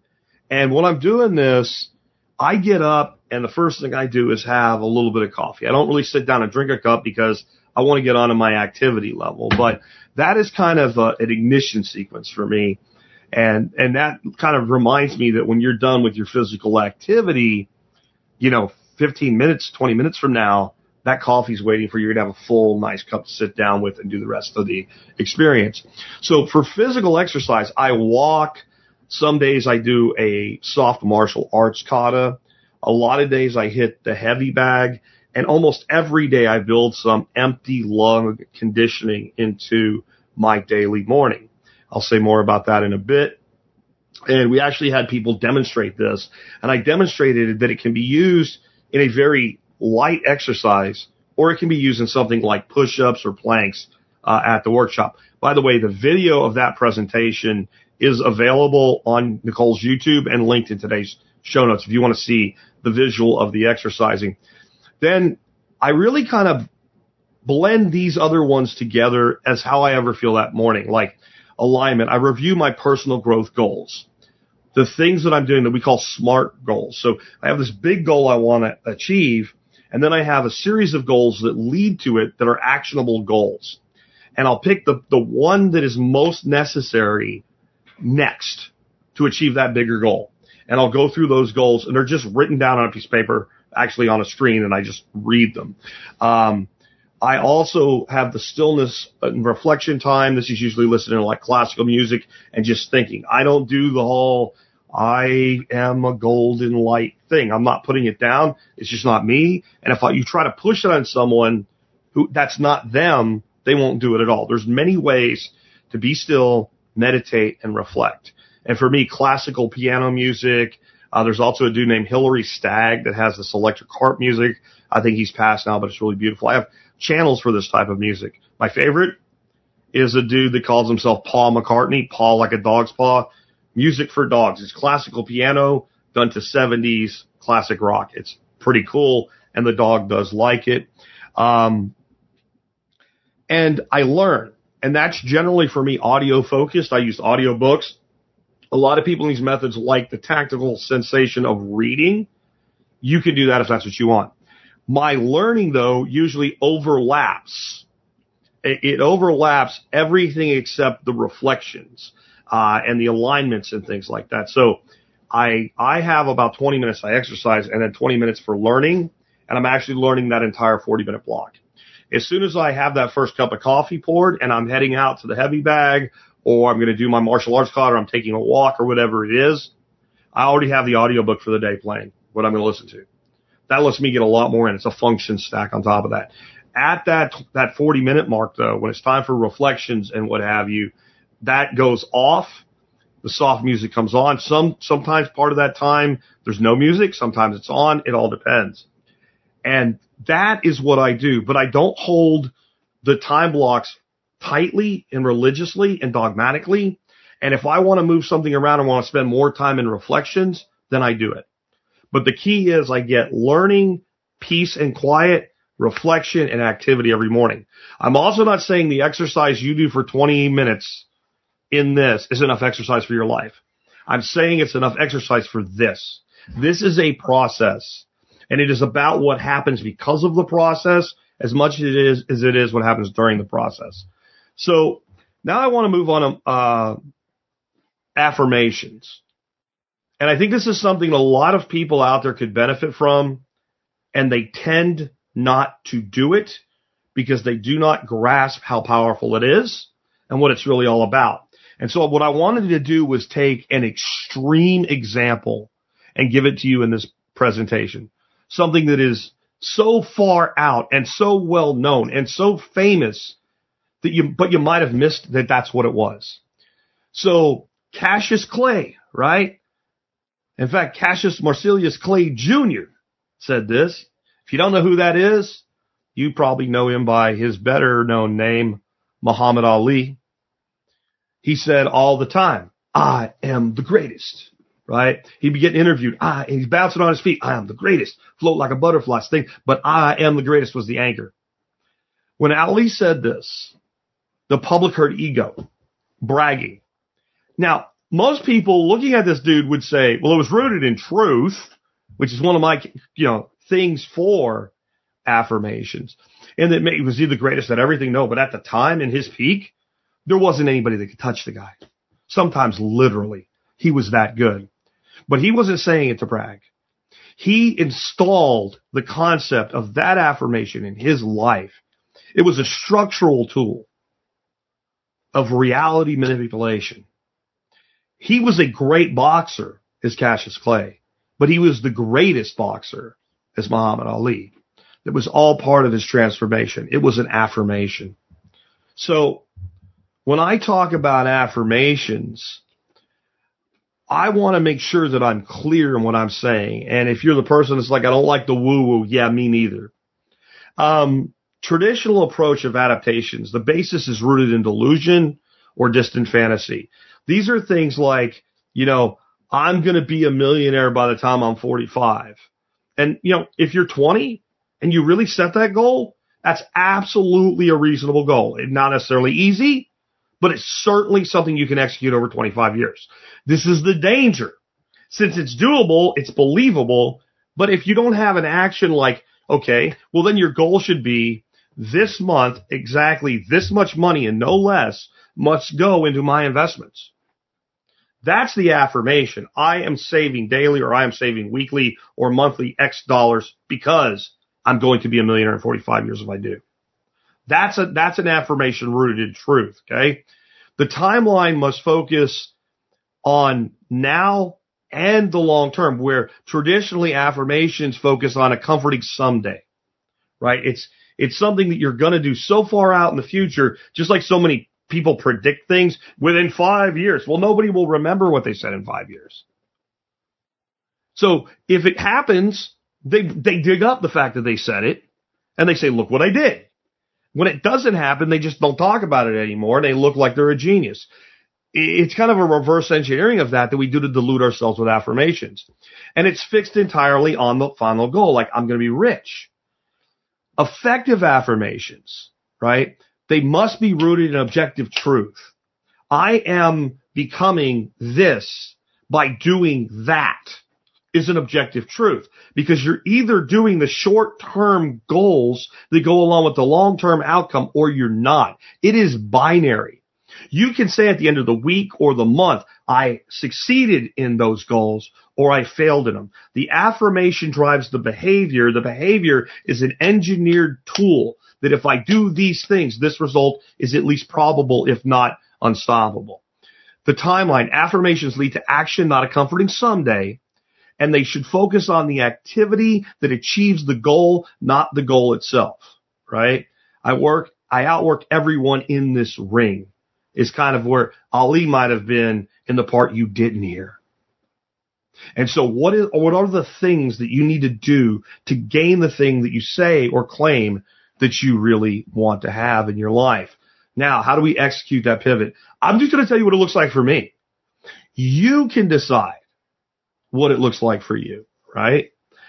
And when I'm doing this, I get up and the first thing I do is have a little bit of coffee. I don't really sit down and drink a cup because I want to get onto my activity level, but that is kind of a, an ignition sequence for me. And, and that kind of reminds me that when you're done with your physical activity, you know, fifteen minutes, twenty minutes from now, that coffee's waiting for you. You're going to have a full, nice cup to sit down with and do the rest of the experience. So for physical exercise, I walk. Some days I do a soft martial arts kata. A lot of days I hit the heavy bag. And almost every day I build some empty lung conditioning into my daily morning. I'll say more about that in a bit. And we actually had people demonstrate this. And I demonstrated that it can be used in a very light exercise, or it can be used in something like push-ups or planks uh, at the workshop. By the way, the video of that presentation is available on Nicole's YouTube and linked in today's show notes if you want to see the visual of the exercising. Then I really kind of blend these other ones together as how I ever feel that morning. Like alignment, I review my personal growth goals, the things that I'm doing that we call SMART goals. So I have this big goal I want to achieve, and then I have a series of goals that lead to it that are actionable goals. And I'll pick the, the one that is most necessary next to achieve that bigger goal. And I'll go through those goals, and they're just written down on a piece of paper, actually on a screen, and I just read them. Um, I also have the stillness and reflection time. This is usually listening to like classical music and just thinking. I don't do the whole I am a golden light thing. I'm not putting it down. It's just not me. And if I, you try to push it on someone who that's not them, they won't do it at all. There's many ways to be still, meditate, and reflect. And for me, classical piano music. Uh, there's also a dude named Hilary Stagg that has this electric harp music. I think he's passed now, but it's really beautiful. I have channels for this type of music. My favorite is a dude that calls himself Paul McCartney, paw like a dog's paw. Music for dogs. It's classical piano done to seventies classic rock. It's pretty cool, and the dog does like it. Um, and I learn, and that's generally for me audio focused. I use audio books. A lot of people in these methods like the tactical sensation of reading. You can do that if that's what you want. My learning, though, usually overlaps. It, it overlaps everything except the reflections uh, and the alignments and things like that. So I I have about twenty minutes I exercise and then twenty minutes for learning, and I'm actually learning that entire forty-minute block. As soon as I have that first cup of coffee poured and I'm heading out to the heavy bag, or I'm going to do my martial arts class, or I'm taking a walk, or whatever it is, I already have the audiobook for the day playing, what I'm going to listen to. That lets me get a lot more in. It's a function stack on top of that. At that that forty-minute mark, though, when it's time for reflections and what have you, that goes off. The soft music comes on. Some Sometimes part of that time, there's no music. Sometimes it's on. It all depends. And that is what I do. But I don't hold the time blocks tightly and religiously and dogmatically. And if I want to move something around and want to spend more time in reflections, then I do it. But the key is I get learning, peace and quiet, reflection, and activity every morning. I'm also not saying the exercise you do for twenty minutes in this is enough exercise for your life. I'm saying it's enough exercise for this. This is a process, and it is about what happens because of the process as much as it is as it is what happens during the process. So now I want to move on to uh, affirmations. And I think this is something a lot of people out there could benefit from, and they tend not to do it because they do not grasp how powerful it is and what it's really all about. And so what I wanted to do was take an extreme example and give it to you in this presentation. Something that is so far out and so well known and so famous that you, but you might have missed that that's what it was. So Cassius Clay, right? In fact, Cassius Marcellus Clay Junior said this. If you don't know who that is, you probably know him by his better known name, Muhammad Ali. He said all the time, I am the greatest, right? He'd be getting interviewed. I, and he's bouncing on his feet. I am the greatest. Float like a butterfly thing, but I am the greatest was the anchor. When Ali said this, the public heard ego, bragging. Now, most people looking at this dude would say, well, it was rooted in truth, which is one of my, you know, things for affirmations. And that maybe was he the greatest at everything? No, but at the time in his peak, there wasn't anybody that could touch the guy. Sometimes literally, he was that good. But he wasn't saying it to brag. He installed the concept of that affirmation in his life. It was a structural tool of reality manipulation. He was a great boxer, as Cassius Clay, but he was the greatest boxer as Muhammad Ali. It was all part of his transformation. It was an affirmation. So when I talk about affirmations, I want to make sure that I'm clear in what I'm saying. And if you're the person that's like, I don't like the woo-woo, yeah, me neither. Um, traditional approach of adaptations, the basis is rooted in delusion or distant fantasy. These are things like, you know, I'm going to be a millionaire by the time I'm forty-five. And, you know, if you're twenty and you really set that goal, that's absolutely a reasonable goal. It's not necessarily easy, but it's certainly something you can execute over twenty-five years. This is the danger. Since it's doable, it's believable, but if you don't have an action like, okay, well then your goal should be this month, exactly this much money and no less must go into my investments. That's the affirmation. I am saving daily, or I am saving weekly or monthly X dollars because I'm going to be a millionaire in forty-five years if I do. That's a, that's an affirmation rooted in truth. Okay. The timeline must focus on now and the long term, where traditionally affirmations focus on a comforting someday, right? It's, it's something that you're going to do so far out in the future, just like so many people predict things within five years. Well, nobody will remember what they said in five years. So if it happens, they, they dig up the fact that they said it and they say, look what I did. When it doesn't happen, they just don't talk about it anymore. And they look like they're a genius. It's kind of a reverse engineering of that that we do to delude ourselves with affirmations. And it's fixed entirely on the final goal, like I'm going to be rich. Effective affirmations, right? They must be rooted in objective truth. I am becoming this by doing that is an objective truth, because you're either doing the short-term goals that go along with the long-term outcome or you're not. It is binary. You can say at the end of the week or the month, I succeeded in those goals or I failed in them. The affirmation drives the behavior. The behavior is an engineered tool that if I do these things, this result is at least probable, if not unstoppable. The timeline, affirmations lead to action, not a comforting someday, and they should focus on the activity that achieves the goal, not the goal itself, right? I work, I outwork everyone in this ring is kind of where Ali might have been in the part you didn't hear. And so what is, what are the things that you need to do to gain the thing that you say or claim that you really want to have in your life? Now, how do we execute that pivot? I'm just going to tell you what it looks like for me. You can decide what it looks like for you, right?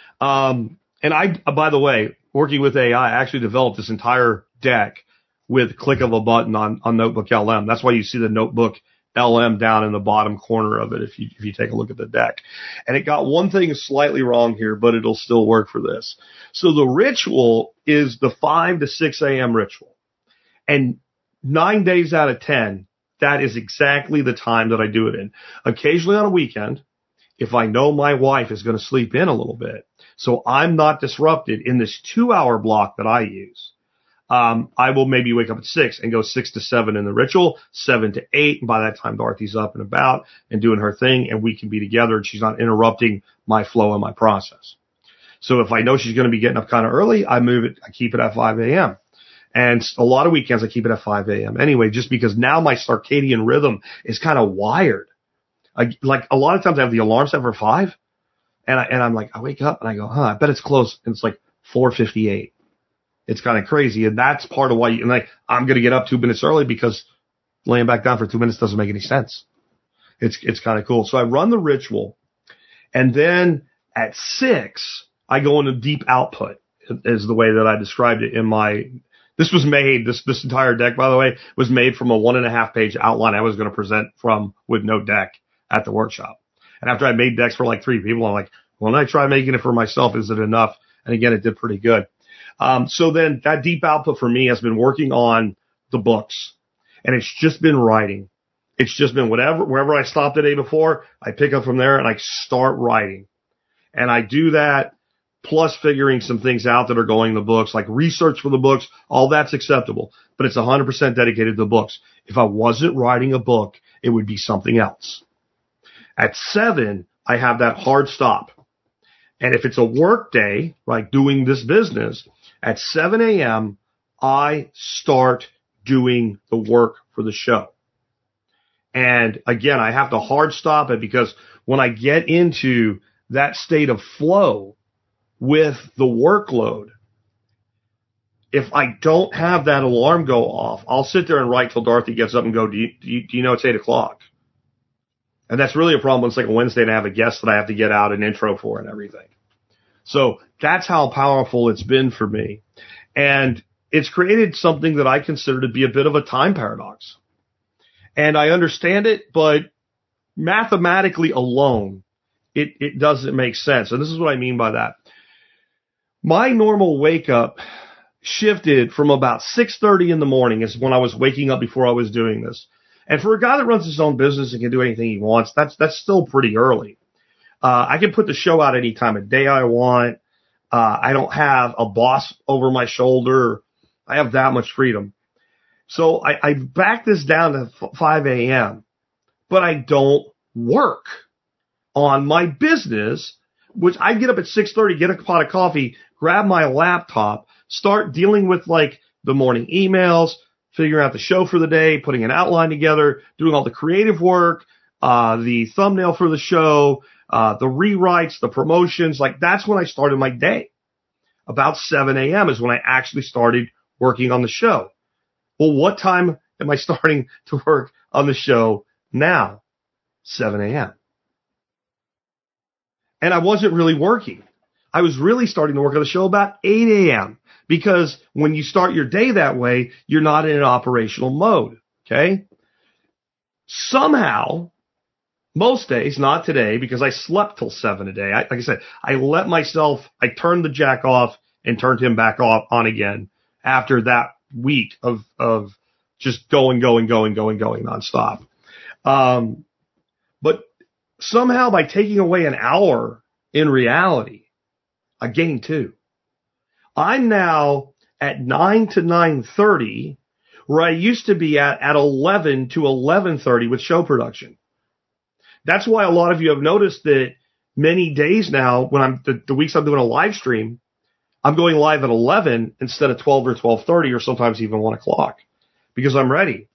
Um, and I, by the way, working with A I, I actually developed this entire deck with click of a button on, on Notebook L M. That's why you see the Notebook L M down in the bottom corner of it if you, if you take a look at the deck. And it got one thing slightly wrong here, but it'll still work for this. So the ritual is the five to six a.m. ritual. And nine days out of ten, that is exactly the time that I do it in. Occasionally on a weekend, if I know my wife is going to sleep in a little bit, so I'm not disrupted in this two-hour block that I use, um, I will maybe wake up at six and go six to seven in the ritual, seven to eight. And by that time, Dorothy's up and about and doing her thing, and we can be together, and she's not interrupting my flow and my process. So if I know she's going to be getting up kind of early, I move it, I keep it at five a.m. And a lot of weekends, I keep it at five a.m. anyway, just because now my circadian rhythm is kind of wired. I, like a lot of times I have the alarm set for five, and I, and I'm like, I wake up and I go, huh, I bet it's close. And it's like four fifty-eight. It's kind of crazy. And that's part of why you, and like, I'm going to get up two minutes early because laying back down for two minutes doesn't make any sense. It's, it's kind of cool. So I run the ritual, and then at six, I go into deep output is the way that I described it in my, this was made, this, this entire deck, by the way, was made from a one and a half page outline I was going to present from with no deck at the workshop. And after I made decks for like three people, I'm like, well, when I try making it for myself, is it enough? And again, it did pretty good. Um, so then that deep output for me has been working on the books, and it's just been writing. It's just been whatever, wherever I stopped the day before, I pick up from there and I start writing. And I do that plus figuring some things out that are going in the books, like research for the books, all that's acceptable, but it's one hundred percent dedicated to the books. If I wasn't writing a book, it would be something else. At seven, I have that hard stop. And if it's a work day, like doing this business, at seven a.m., I start doing the work for the show. And again, I have to hard stop it because when I get into that state of flow with the workload, if I don't have that alarm go off, I'll sit there and write till Dorothy gets up and go, do you, do you, do you know it's eight o'clock? And that's really a problem when it's like a Wednesday and I have a guest that I have to get out an intro for and everything. So that's how powerful it's been for me. And it's created something that I consider to be a bit of a time paradox. And I understand it, but mathematically alone, it, it doesn't make sense. And this is what I mean by that. My normal wake up shifted from about six thirty in the morning is when I was waking up before I was doing this. And for a guy that runs his own business and can do anything he wants, that's, that's still pretty early. Uh, I can put the show out any time of day I want. Uh, I don't have a boss over my shoulder. I have that much freedom. So I, I back this down to five a.m., but I don't work on my business, which I get up at six thirty, get a pot of coffee, grab my laptop, start dealing with like the morning emails, figuring out the show for the day, putting an outline together, doing all the creative work, uh, the thumbnail for the show, uh, the rewrites, the promotions. Like that's when I started my day. About seven a.m. is when I actually started working on the show. Well, what time am I starting to work on the show now? seven a.m. And I wasn't really working. I was really starting to work on the show about eight a.m. because when you start your day that way, you're not in an operational mode. Okay. Somehow, most days, not today, because I slept till seven a day. I, like I said, I let myself, I turned the jack off and turned him back off on again after that week of, of just going, going, going, going, going nonstop. Um, but somehow by taking away an hour in reality, I gained two. I'm now at nine to nine thirty, where I used to be at, at eleven to eleven thirty with show production. That's why a lot of you have noticed that many days now, when I'm the, the weeks I'm doing a live stream, I'm going live at eleven instead of twelve or twelve thirty or sometimes even one o'clock because I'm ready.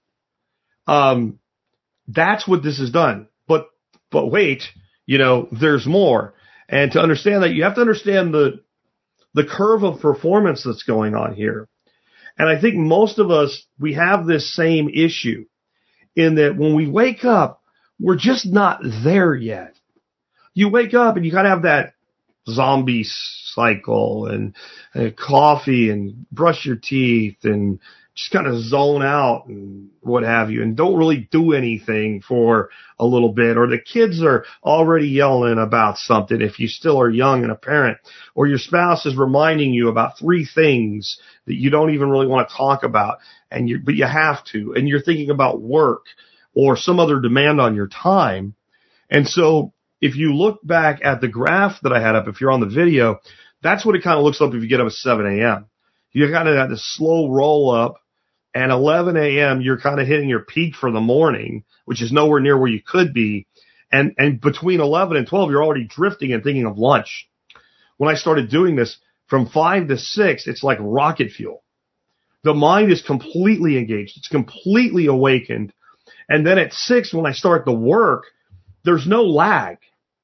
Um, that's what this has done. But, but wait, you know, there's more. And to understand that, you have to understand the, the curve of performance that's going on here. And I think most of us, we have this same issue in that when we wake up, we're just not there yet. You wake up and you kind of have that zombie cycle and, and coffee and brush your teeth and just kind of zone out and what have you and don't really do anything for a little bit, or the kids are already yelling about something if you still are young and a parent, or your spouse is reminding you about three things that you don't even really want to talk about and you, but you have to, and you're thinking about work or some other demand on your time. And so if you look back at the graph that I had up, if you're on the video, that's what it kind of looks like if you get up at seven a.m. You kind of got this slow roll up, and eleven a.m. you're kind of hitting your peak for the morning, which is nowhere near where you could be. And, and between eleven and twelve, you're already drifting and thinking of lunch. When I started doing this from five to six, it's like rocket fuel. The mind is completely engaged. It's completely awakened. And then at six, when I start the work, there's no lag.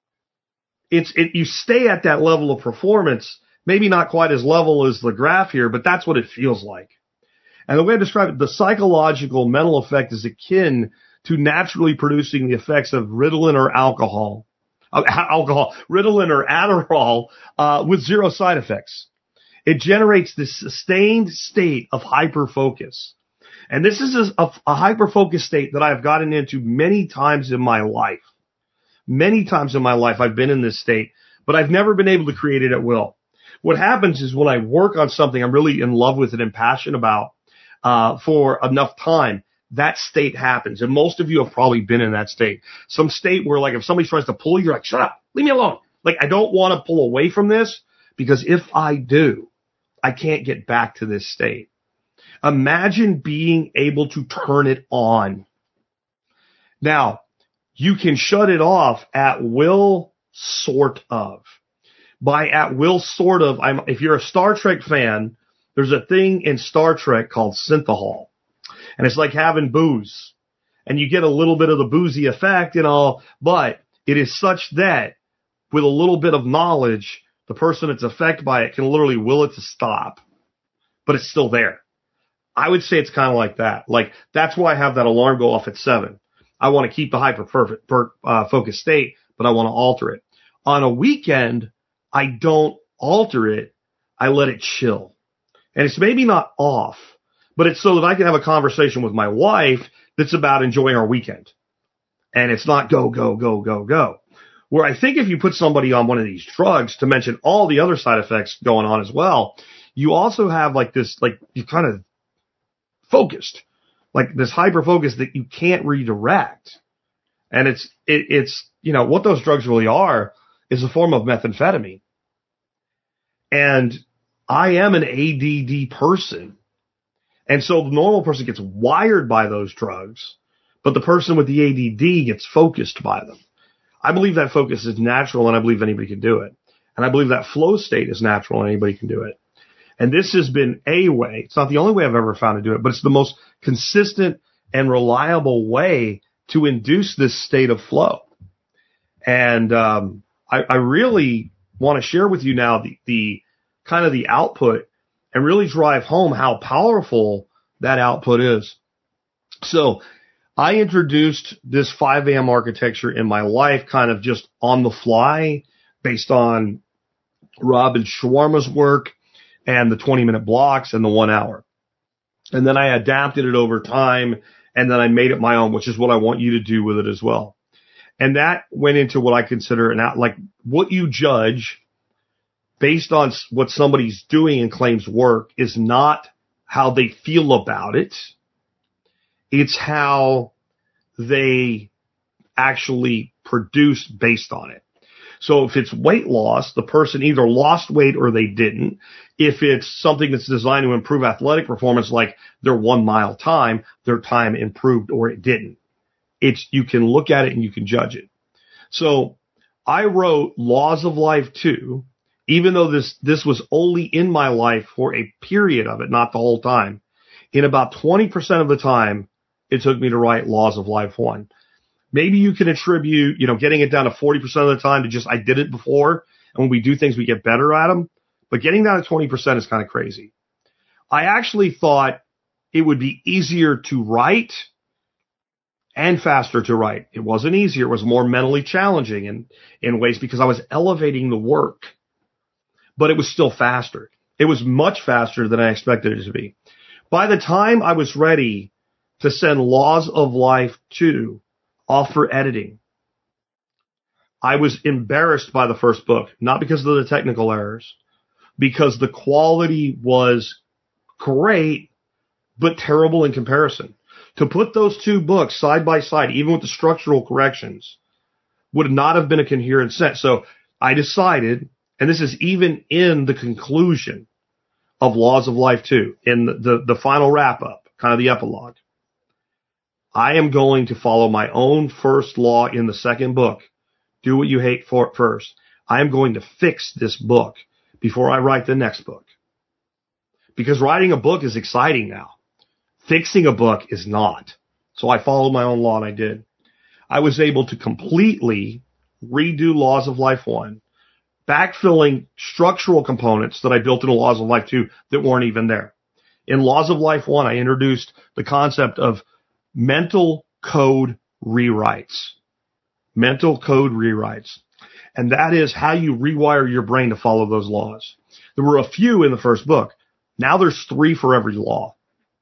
It's, it, you stay at that level of performance, maybe not quite as level as the graph here, but that's what it feels like. And the way I describe it, the psychological mental effect is akin to naturally producing the effects of Ritalin or alcohol, uh, alcohol, Ritalin or Adderall, uh, with zero side effects. It generates this sustained state of hyperfocus. And this is a, a, a hyperfocus state that I've gotten into many times in my life. Many times in my life I've been in this state, but I've never been able to create it at will. What happens is when I work on something I'm really in love with it and passionate about, uh, for enough time, that state happens. And most of you have probably been in that state. Some state where, like, if somebody tries to pull you, you're like, shut up, leave me alone. Like, I don't want to pull away from this, because if I do, I can't get back to this state. Imagine being able to turn it on. Now, you can shut it off at will, sort of. By at will, sort of, I'm, if you're a Star Trek fan, there's a thing in Star Trek called synthahol. And it's like having booze. And you get a little bit of the boozy effect and all, but it is such that with a little bit of knowledge, the person that's affected by it can literally will it to stop. But it's still there. I would say it's kind of like that. Like, that's why I have that alarm go off at seven. I want to keep the hyper perfect per, uh, focused state, but I want to alter it. On a weekend, I don't alter it. I let it chill. And it's maybe not off, but it's so that I can have a conversation with my wife that's about enjoying our weekend. And it's not go, go, go, go, go. Where I think if you put somebody on one of these drugs, to mention all the other side effects going on as well, you also have like this, like you kind of focused, like this hyper focus that you can't redirect. And it's, it, it's, you know, what those drugs really are is a form of methamphetamine. And I am an A D D person. And so the normal person gets wired by those drugs, but the person with the A D D gets focused by them. I believe that focus is natural, and I believe anybody can do it. And I believe that flow state is natural, and anybody can do it. And this has been a way. It's not the only way I've ever found to do it, but it's the most consistent and reliable way to induce this state of flow. And um, I, I really want to share with you now the, the kind of the output and really drive home how powerful that output is. So I introduced this five a.m. architecture in my life kind of just on the fly based on Robin Sharma's work and the twenty-minute blocks and the one hour. And then I adapted it over time, and then I made it my own, which is what I want you to do with it as well. And that went into what I consider an out, like what you judge based on what somebody's doing and claims work is not how they feel about it. It's how they actually produce based on it. So if it's weight loss, the person either lost weight or they didn't. If it's something that's designed to improve athletic performance, like their one mile time, their time improved or it didn't. It's, you can look at it and you can judge it. So I wrote Laws of Life two, even though this, this was only in my life for a period of it, not the whole time. In about twenty percent of the time, it took me to write Laws of Life one. Maybe you can attribute, you know, getting it down to forty percent of the time to just, I did it before. And when we do things, we get better at them. But getting down to twenty percent is kind of crazy. I actually thought it would be easier to write and faster to write. It wasn't easier. It was more mentally challenging in, in ways because I was elevating the work. But it was still faster. It was much faster than I expected it to be. By the time I was ready to send Laws of Life two off for editing, I was embarrassed by the first book, not because of the technical errors, because the quality was great, but terrible in comparison. To put those two books side by side, even with the structural corrections, would not have been a coherent set. So I decided, and this is even in the conclusion of Laws of Life two, in the, the, the final wrap-up, kind of the epilogue, I am going to follow my own first law in the second book. Do what you hate for first. I am going to fix this book before I write the next book. Because writing a book is exciting now. Fixing a book is not. So I followed my own law, and I did. I was able to completely redo Laws of Life one, backfilling structural components that I built in Laws of Life two that weren't even there. In Laws of Life one, I introduced the concept of mental code rewrites. Mental code rewrites. And that is how you rewire your brain to follow those laws. There were a few in the first book. Now there's three for every law.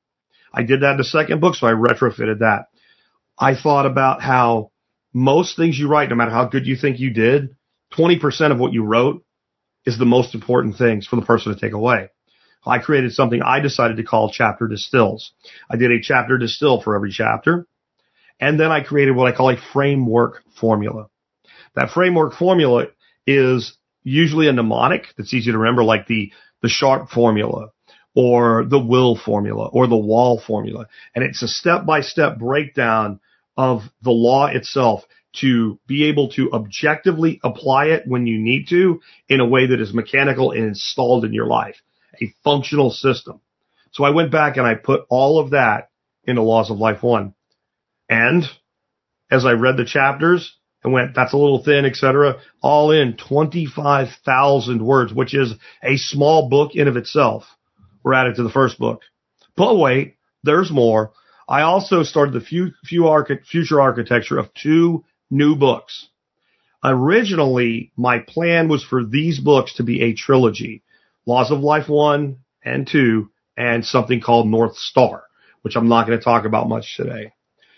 I did that in the second book, so I retrofitted that. I thought about how most things you write, no matter how good you think you did, twenty percent of what you wrote is the most important things for the person to take away. I created something I decided to call chapter distills. I did a chapter distill for every chapter. And then I created what I call a framework formula. That framework formula is usually a mnemonic that's easy to remember, like the, the SHARP formula or the WILL formula or the WALL formula. And it's a step-by-step breakdown of the law itself to be able to objectively apply it when you need to in a way that is mechanical and installed in your life. A functional system. So I went back and I put all of that into Laws of Life one. And as I read the chapters and went, that's a little thin, et cetera, all in twenty-five thousand words, which is a small book in of itself, were added to the first book. But wait, there's more. I also started the few, few archi- future architecture of two new books. Originally, my plan was for these books to be a trilogy. Laws of Life one and two, and something called North Star, which I'm not going to talk about much today.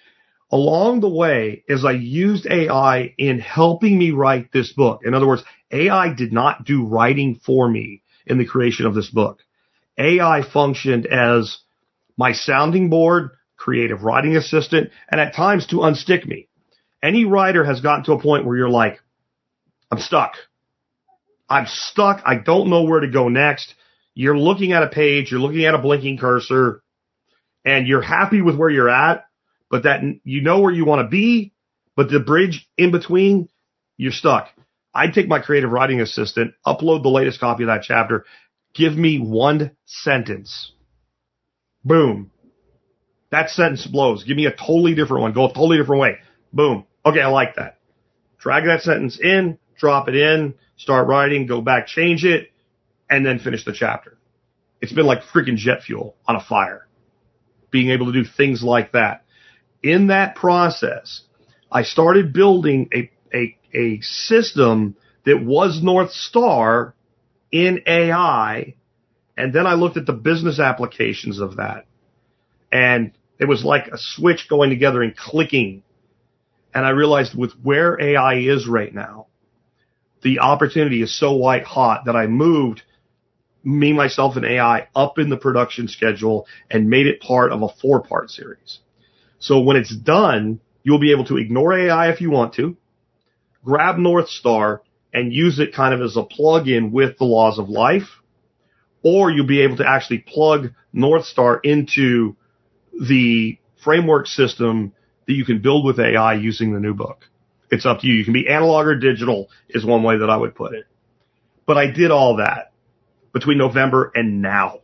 along the way, as I used A I in helping me write this book, in other words, A I did not do writing for me in the creation of this book. A I functioned as my sounding board, creative writing assistant, and at times to unstick me. Any writer has gotten to a point where you're like, I'm stuck. I'm stuck. I don't know where to go next. You're looking at a page, you're looking at a blinking cursor, and you're happy with where you're at, but that you know where you want to be, but the bridge in between, you're stuck. I'd take my creative writing assistant, upload the latest copy of that chapter, give me one sentence. Boom. That sentence blows. Give me a totally different one. Go a totally different way. Boom. Okay, I like that. Drag that sentence in, drop it in, start writing, go back, change it, and then finish the chapter. It's been like freaking jet fuel on a fire. Being able to do things like that. In that process, I started building a, a, a system that was North Star in A I, and then I looked at the business applications of that. And it was like a switch going together and clicking. And I realized with where A I is right now, the opportunity is so white hot that I moved me, myself, and A I up in the production schedule and made it part of a four-part series. So when it's done, you'll be able to ignore A I if you want to, grab North Star, and use it kind of as a plug-in with the laws of life, or you'll be able to actually plug North Star into the framework system that you can build with A I using the new book. It's up to you. You can be analog or digital is one way that I would put it. But I did all that between November and now.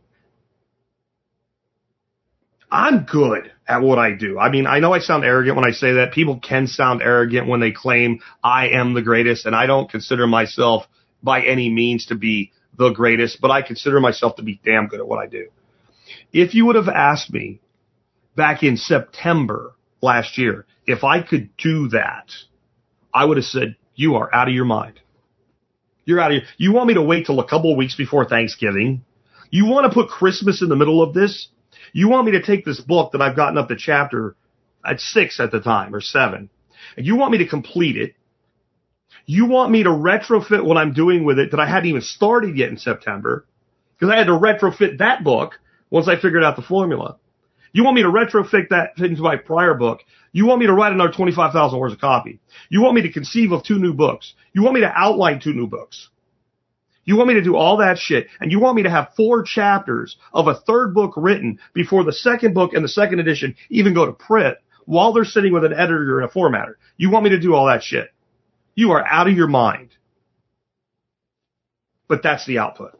I'm good at what I do. I mean, I know I sound arrogant when I say that. People can sound arrogant when they claim I am the greatest, and I don't consider myself by any means to be the greatest, but I consider myself to be damn good at what I do. If you would have asked me back in September last year if I could do that, I would have said, you are out of your mind. You're out of your, you want me to wait till a couple of weeks before Thanksgiving? You want to put Christmas in the middle of this? You want me to take this book that I've gotten up to chapter at six at the time or seven, and you want me to complete it? You want me to retrofit what I'm doing with it that I hadn't even started yet in September, because I had to retrofit that book once I figured out the formula. You want me to retrofit that into my prior book. You want me to write another twenty-five thousand words of copy. You want me to conceive of two new books. You want me to outline two new books. You want me to do all that shit, and you want me to have four chapters of a third book written before the second book and the second edition even go to print while they're sitting with an editor and a formatter. You want me to do all that shit. You are out of your mind. But that's the output.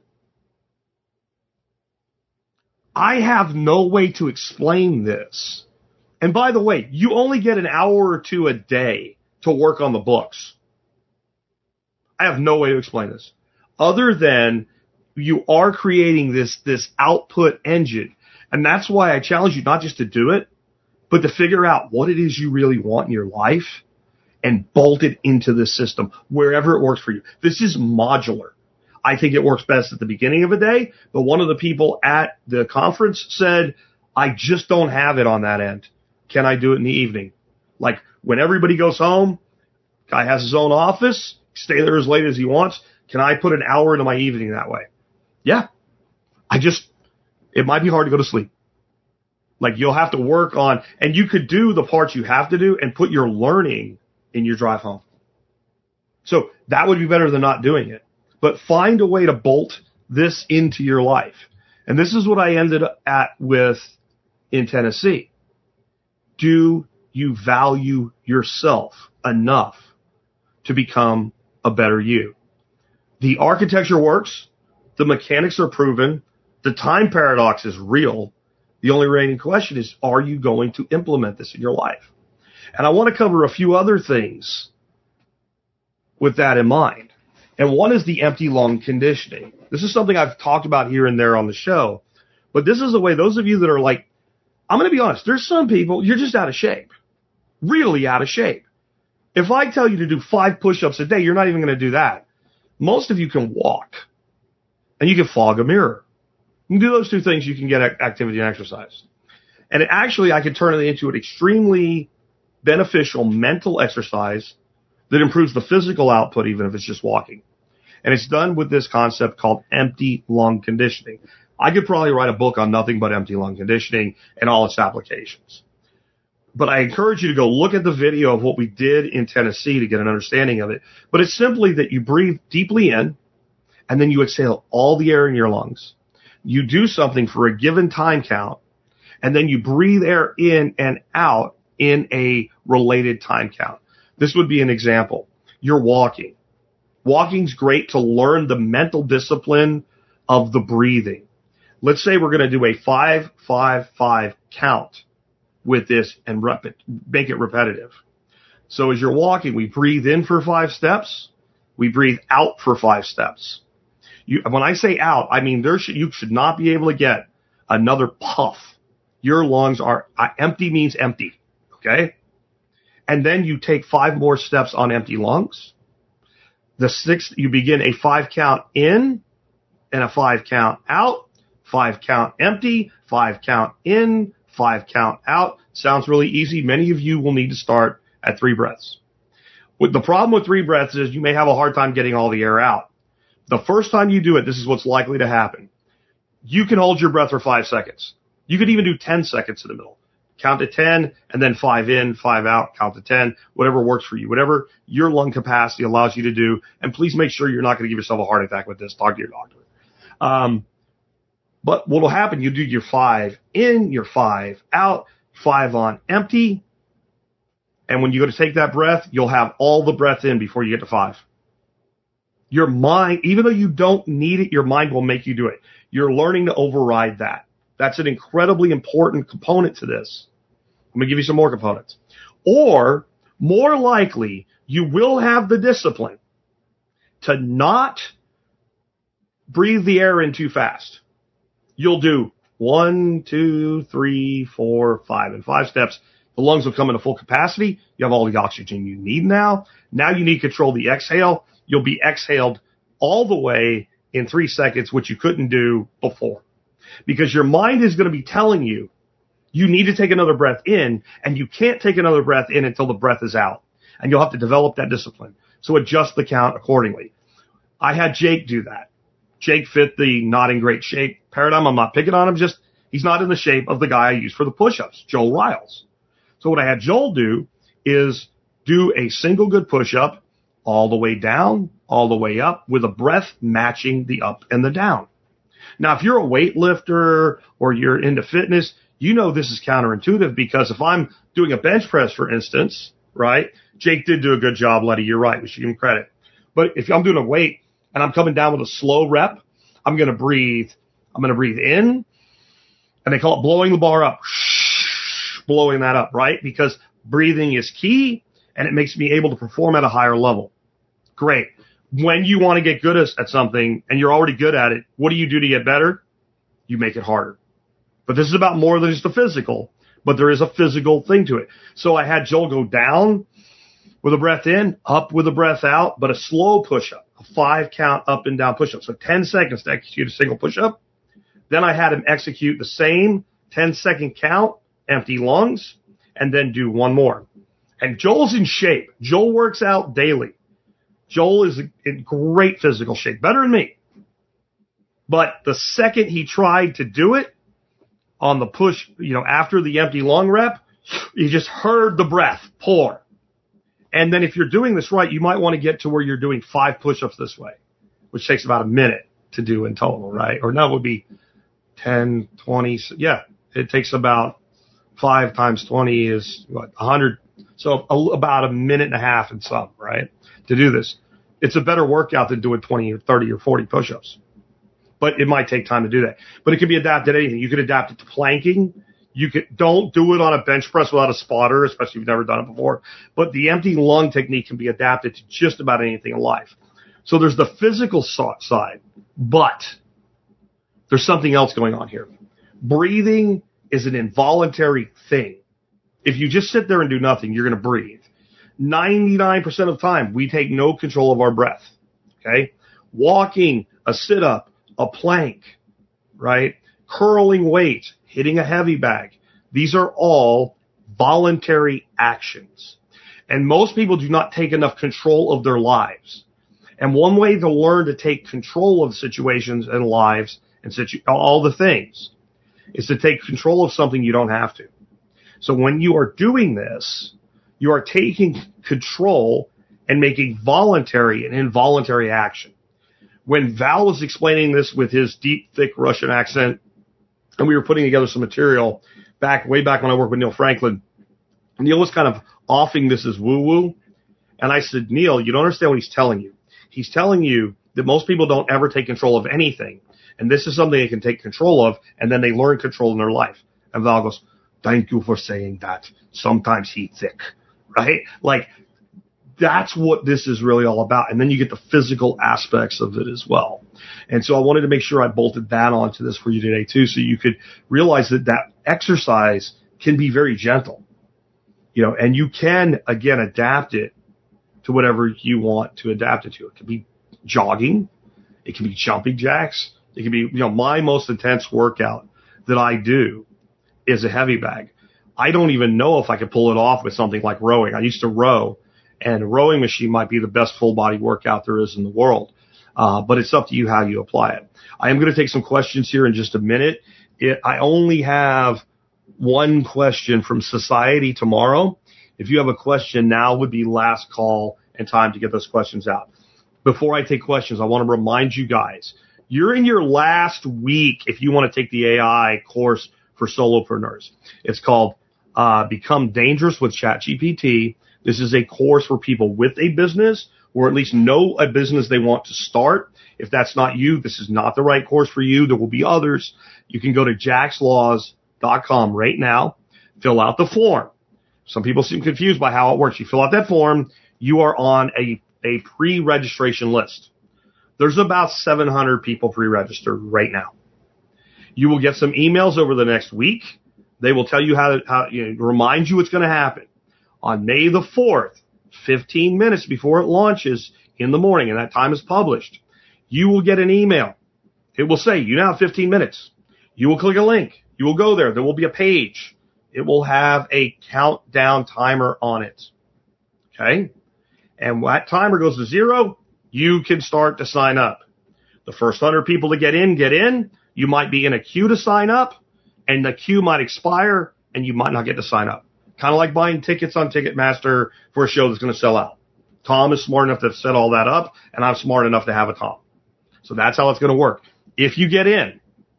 I have no way to explain this. And by the way, you only get an hour or two a day to work on the books. I have no way to explain this. Other than you are creating this, this output engine. And that's why I challenge you not just to do it, but to figure out what it is you really want in your life and bolt it into the system wherever it works for you. This is modular. I think it works best at the beginning of a day, but one of the people at the conference said, I just don't have it on that end. Can I do it in the evening? Like when everybody goes home, guy has his own office, stay there as late as he wants. Can I put an hour into my evening that way? Yeah. I just, it might be hard to go to sleep. Like you'll have to work on, and you could do the parts you have to do and put your learning in your drive home. So that would be better than not doing it. But find a way to bolt this into your life. And this is what I ended up at with in Tennessee. Do you value yourself enough to become a better you? The architecture works. The mechanics are proven. The time paradox is real. The only remaining question is, are you going to implement this in your life? And I want to cover a few other things with that in mind. And one is the empty lung conditioning. This is something I've talked about here and there on the show. But this is the way, those of you that are like, I'm going to be honest, there's some people, you're just out of shape. Really out of shape. If I tell you to do five push-ups a day, you're not even going to do that. Most of you can walk. And you can fog a mirror. You can do those two things, you can get activity and exercise. And it actually, I can turn it into an extremely beneficial mental exercise that improves the physical output, even if it's just walking. And it's done with this concept called empty lung conditioning. I could probably write a book on nothing but empty lung conditioning and all its applications. But I encourage you to go look at the video of what we did in Tennessee to get an understanding of it. But it's simply that you breathe deeply in, and then you exhale all the air in your lungs. You do something for a given time count, and then you breathe air in and out in a related time count. This would be an example. You're walking. Walking's great to learn the mental discipline of the breathing. Let's say we're going to do a five, five, five count with this and rep it, make it repetitive. So as you're walking, we breathe in for five steps. We breathe out for five steps. You, when I say out, I mean there should, you should not be able to get another puff. Your lungs are, uh, empty means empty. Okay? And then you take five more steps on empty lungs. The sixth, you begin a five count in and a five count out, five count empty, five count in, five count out. Sounds really easy. Many of you will need to start at three breaths. With the problem with three breaths is you may have a hard time getting all the air out. The first time you do it, this is what's likely to happen. You can hold your breath for five seconds. You could even do ten seconds in the middle. Count to ten, and then five in, five out, count to ten, whatever works for you, whatever your lung capacity allows you to do. And please make sure you're not going to give yourself a heart attack with this. Talk to your doctor. Um, but what will happen, you do your five in, your five out, five on empty. And when you go to take that breath, you'll have all the breath in before you get to five. Your mind, even though you don't need it, your mind will make you do it. You're learning to override that. That's an incredibly important component to this. I'm going to give you some more components. Or, more likely, you will have the discipline to not breathe the air in too fast. You'll do one, two, three, four, five, and five steps. The lungs will come into full capacity. You have all the oxygen you need now. Now you need to control the exhale. You'll be exhaled all the way in three seconds, which you couldn't do before. Because your mind is going to be telling you, you need to take another breath in, and you can't take another breath in until the breath is out. And you'll have to develop that discipline. So adjust the count accordingly. I had Jake do that. Jake fit the not in great shape paradigm. I'm not picking on him, just he's not in the shape of the guy I use for the push-ups, Joel Riles. So what I had Joel do is do a single good push-up all the way down, all the way up, with a breath matching the up and the down. Now, if you're a weightlifter or you're into fitness, you know this is counterintuitive, because if I'm doing a bench press, for instance, right? Jake did do a good job, Letty. You're right. We should give him credit. But if I'm doing a weight and I'm coming down with a slow rep, I'm going to breathe. I'm going to breathe in, and they call it blowing the bar up, blowing that up, right? Because breathing is key, and it makes me able to perform at a higher level. Great. When you want to get good at something and you're already good at it, what do you do to get better? You make it harder. But this is about more than just the physical, but there is a physical thing to it. So I had Joel go down with a breath in, up with a breath out, but a slow push-up, a five count up and down push-up. So ten seconds to execute a single push-up. Then I had him execute the same ten second count, empty lungs, and then do one more. And Joel's in shape. Joel works out daily. Joel is in great physical shape, better than me. But the second he tried to do it on the push, you know, after the empty lung rep, you just heard the breath pour. And then if you're doing this right, you might want to get to where you're doing five push-ups this way, which takes about a minute to do in total, right? Or no, it would be ten, twenty. Yeah, it takes about five times twenty is what, one hundred. So a, about a minute and a half and some, right, to do this. It's a better workout than doing twenty or thirty or forty push-ups. But it might take time to do that. But it can be adapted to anything. You could adapt it to planking. You could, don't do it on a bench press without a spotter, especially if you've never done it before. But the empty lung technique can be adapted to just about anything in life. So there's the physical side, but there's something else going on here. Breathing is an involuntary thing. If you just sit there and do nothing, you're going to breathe. ninety-nine percent of the time, we take no control of our breath. Okay? Walking, a sit-up, a plank, right? Curling weights, hitting a heavy bag. These are all voluntary actions. And most people do not take enough control of their lives. And one way to learn to take control of situations and lives and situ- all the things is to take control of something you don't have to. So when you are doing this, you are taking control and making voluntary and involuntary action. When Val was explaining this with his deep, thick Russian accent, and we were putting together some material back, way back when I worked with Neil Franklin, Neil was kind of offing this as woo-woo. And I said, Neil, you don't understand what he's telling you. He's telling you that most people don't ever take control of anything. And this is something they can take control of, and then they learn control in their life. And Val goes, thank you for saying that. Sometimes he's thick, right? Like, that's what this is really all about. And then you get the physical aspects of it as well. And so I wanted to make sure I bolted that onto this for you today too, so you could realize that that exercise can be very gentle, you know, and you can, again, adapt it to whatever you want to adapt it to. It could be jogging. It can be jumping jacks. It can be, you know, my most intense workout that I do is a heavy bag. I don't even know if I could pull it off with something like rowing. I used to row, and a rowing machine might be the best full body workout there is in the world. Uh, but it's up to you how you apply it. I am going to take some questions here in just a minute. It, I only have one question from society tomorrow. If you have a question, now would be last call and time to get those questions out. Before I take questions, I want to remind you guys, you're in your last week if you want to take the A I course for solopreneurs. It's called uh, Become Dangerous with ChatGPT. This is a course for people with a business, or at least know a business they want to start. If that's not you, this is not the right course for you. There will be others. You can go to jax laws dot com right now, fill out the form. Some people seem confused by how it works. You fill out that form, you are on a, a pre-registration list. There's about seven hundred people pre-registered right now. You will get some emails over the next week. They will tell you how to, how, you know, remind you what's going to happen. On May the fourth, fifteen minutes before it launches in the morning, and that time is published, you will get an email. It will say, you now have fifteen minutes. You will click a link. You will go there. There will be a page. It will have a countdown timer on it. Okay? And when that timer goes to zero, you can start to sign up. The first one hundred people to get in, get in. You might be in a queue to sign up, and the queue might expire, and you might not get to sign up. Kind of like buying tickets on Ticketmaster for a show that's going to sell out. Tom is smart enough to set all that up, and I'm smart enough to have a Tom. So that's how it's going to work. If you get in,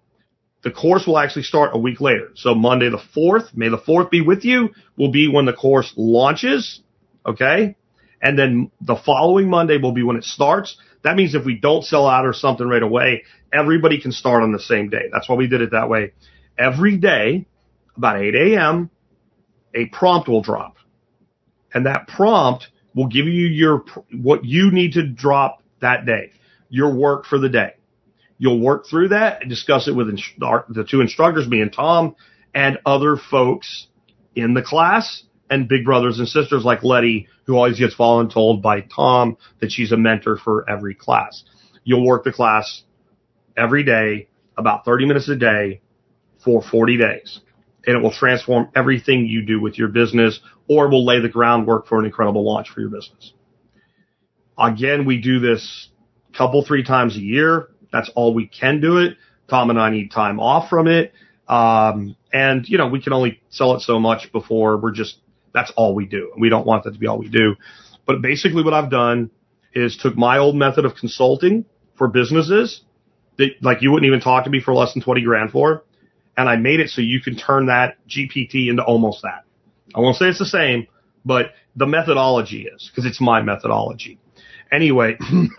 the course will actually start a week later. So Monday the fourth, May the fourth be with you, will be when the course launches, okay? And then the following Monday will be when it starts. That means if we don't sell out or something right away, everybody can start on the same day. That's why we did it that way. Every day, about eight a.m., a prompt will drop. And that prompt will give you your what you need to drop that day, your work for the day. You'll work through that and discuss it with the two instructors, me and Tom, and other folks in the class, and big brothers and sisters like Letty, who always gets voluntold by Tom that she's a mentor for every class. You'll work the class every day, about thirty minutes a day, for forty days. And it will transform everything you do with your business, or will lay the groundwork for an incredible launch for your business. Again, we do this a couple, three times a year. That's all we can do it. Tom and I need time off from it. Um, and, you know, we can only sell it so much before we're just, that's all we do. And we don't want that to be all we do. But basically what I've done is took my old method of consulting for businesses that, like, you wouldn't even talk to me for less than twenty grand for. And I made it so you can turn that G P T into almost that. I won't say it's the same, but the methodology is, because it's my methodology. Anyway,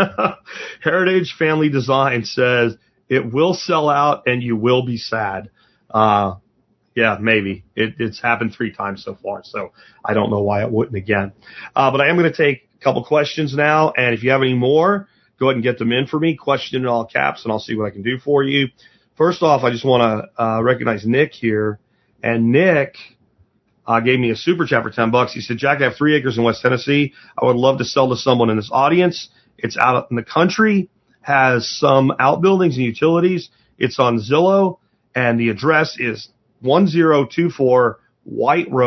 Heritage Family Design says it will sell out and you will be sad. Uh, yeah, maybe. It, it's happened three times so far, so I don't know why it wouldn't again. Uh, but I am going to take a couple questions now, and if you have any more, go ahead and get them in for me. Question in all caps, and I'll see what I can do for you. First off, I just want to uh, recognize Nick here. And Nick uh, gave me a super chat for ten bucks. He said, Jack, I have three acres in West Tennessee. I would love to sell to someone in this audience. It's out in the country, has some outbuildings and utilities. It's on Zillow, and the address is one zero two four White Road,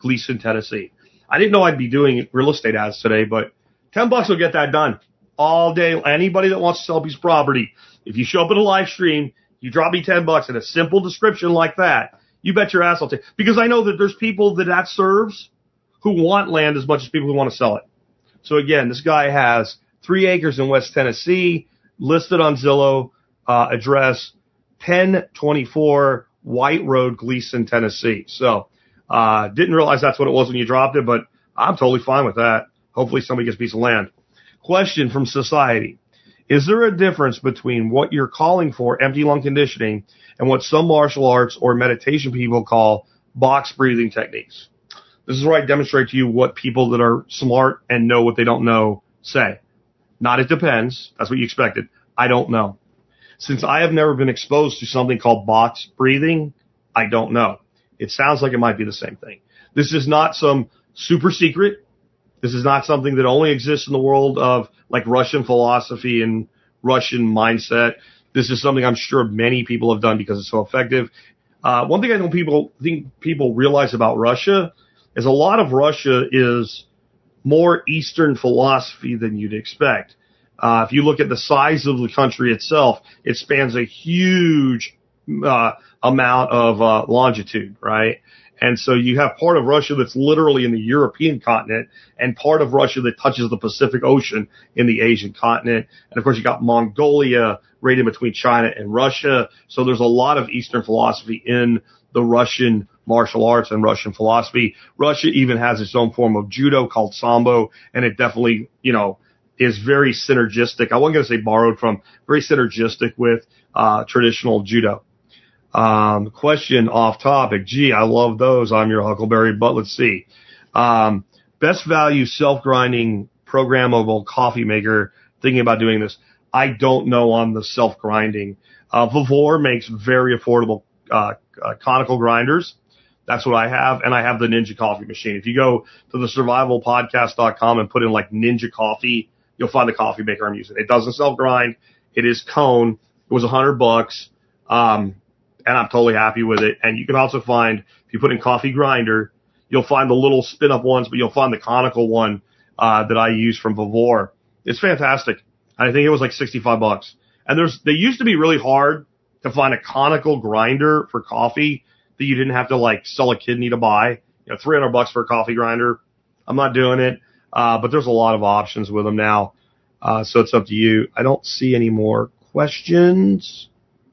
Gleason, Tennessee. I didn't know I'd be doing real estate ads today, but ten bucks will get that done all day. Anybody that wants to sell a piece of property, if you show up at a live stream, you drop me ten bucks and a simple description like that, you bet your ass I'll take. Because I know that there's people that that serves who want land as much as people who want to sell it. So again, this guy has three acres in West Tennessee, listed on Zillow, uh, address ten twenty-four White Road, Gleason, Tennessee. So, uh, didn't realize that's what it was when you dropped it, but I'm totally fine with that. Hopefully somebody gets a piece of land. Question from society. Is there a difference between what you're calling for, empty lung conditioning, and what some martial arts or meditation people call box breathing techniques? This is where I demonstrate to you what people that are smart and know what they don't know say. Not it depends. That's what you expected. I don't know. Since I have never been exposed to something called box breathing, I don't know. It sounds like it might be the same thing. This is not some super secret. This is not something that only exists in the world of like Russian philosophy and Russian mindset. This is something I'm sure many people have done because it's so effective. Uh, one thing I know people think people realize about Russia is a lot of Russia is more Eastern philosophy than you'd expect. Uh, if you look at the size of the country itself, it spans a huge uh, amount of uh, longitude, right? And so you have part of Russia that's literally in the European continent and part of Russia that touches the Pacific Ocean in the Asian continent. And of course, you got Mongolia right in between China and Russia. So there's a lot of Eastern philosophy in the Russian martial arts and Russian philosophy. Russia even has its own form of judo called Sambo, and it definitely, you know, is very synergistic. I wasn't going to say borrowed from, very synergistic with uh traditional judo. Um, question off topic. Gee, I love those. I'm your Huckleberry, but let's see. Um, best value self-grinding programmable coffee maker. Thinking about doing this. I don't know on the self-grinding. Uh, Vavor makes very affordable uh, uh, conical grinders. That's what I have. And I have the Ninja coffee machine. If you go to the survival podcast dot com and put in like Ninja coffee, you'll find the coffee maker I'm using. It doesn't self-grind. It is cone. It was a hundred bucks. Um, and I'm totally happy with it. And you can also find, if you put in coffee grinder, you'll find the little spin up ones, but you'll find the conical one, uh, that I use from Vavor. It's fantastic. I think it was like sixty-five bucks. And there's, they used to be really hard to find a conical grinder for coffee that you didn't have to like sell a kidney to buy. You know, three hundred bucks for a coffee grinder. I'm not doing it. Uh, but there's a lot of options with them now. Uh, so it's up to you. I don't see any more questions.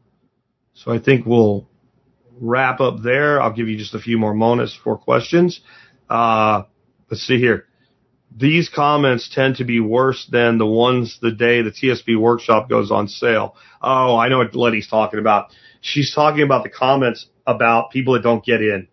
So I think we'll wrap up there. I'll give you just a few more moments for questions. Uh, let's see here. These comments tend to be worse than the ones the day the T S P workshop goes on sale. Oh, I know what Letty's talking about. She's talking about the comments about people that don't get in.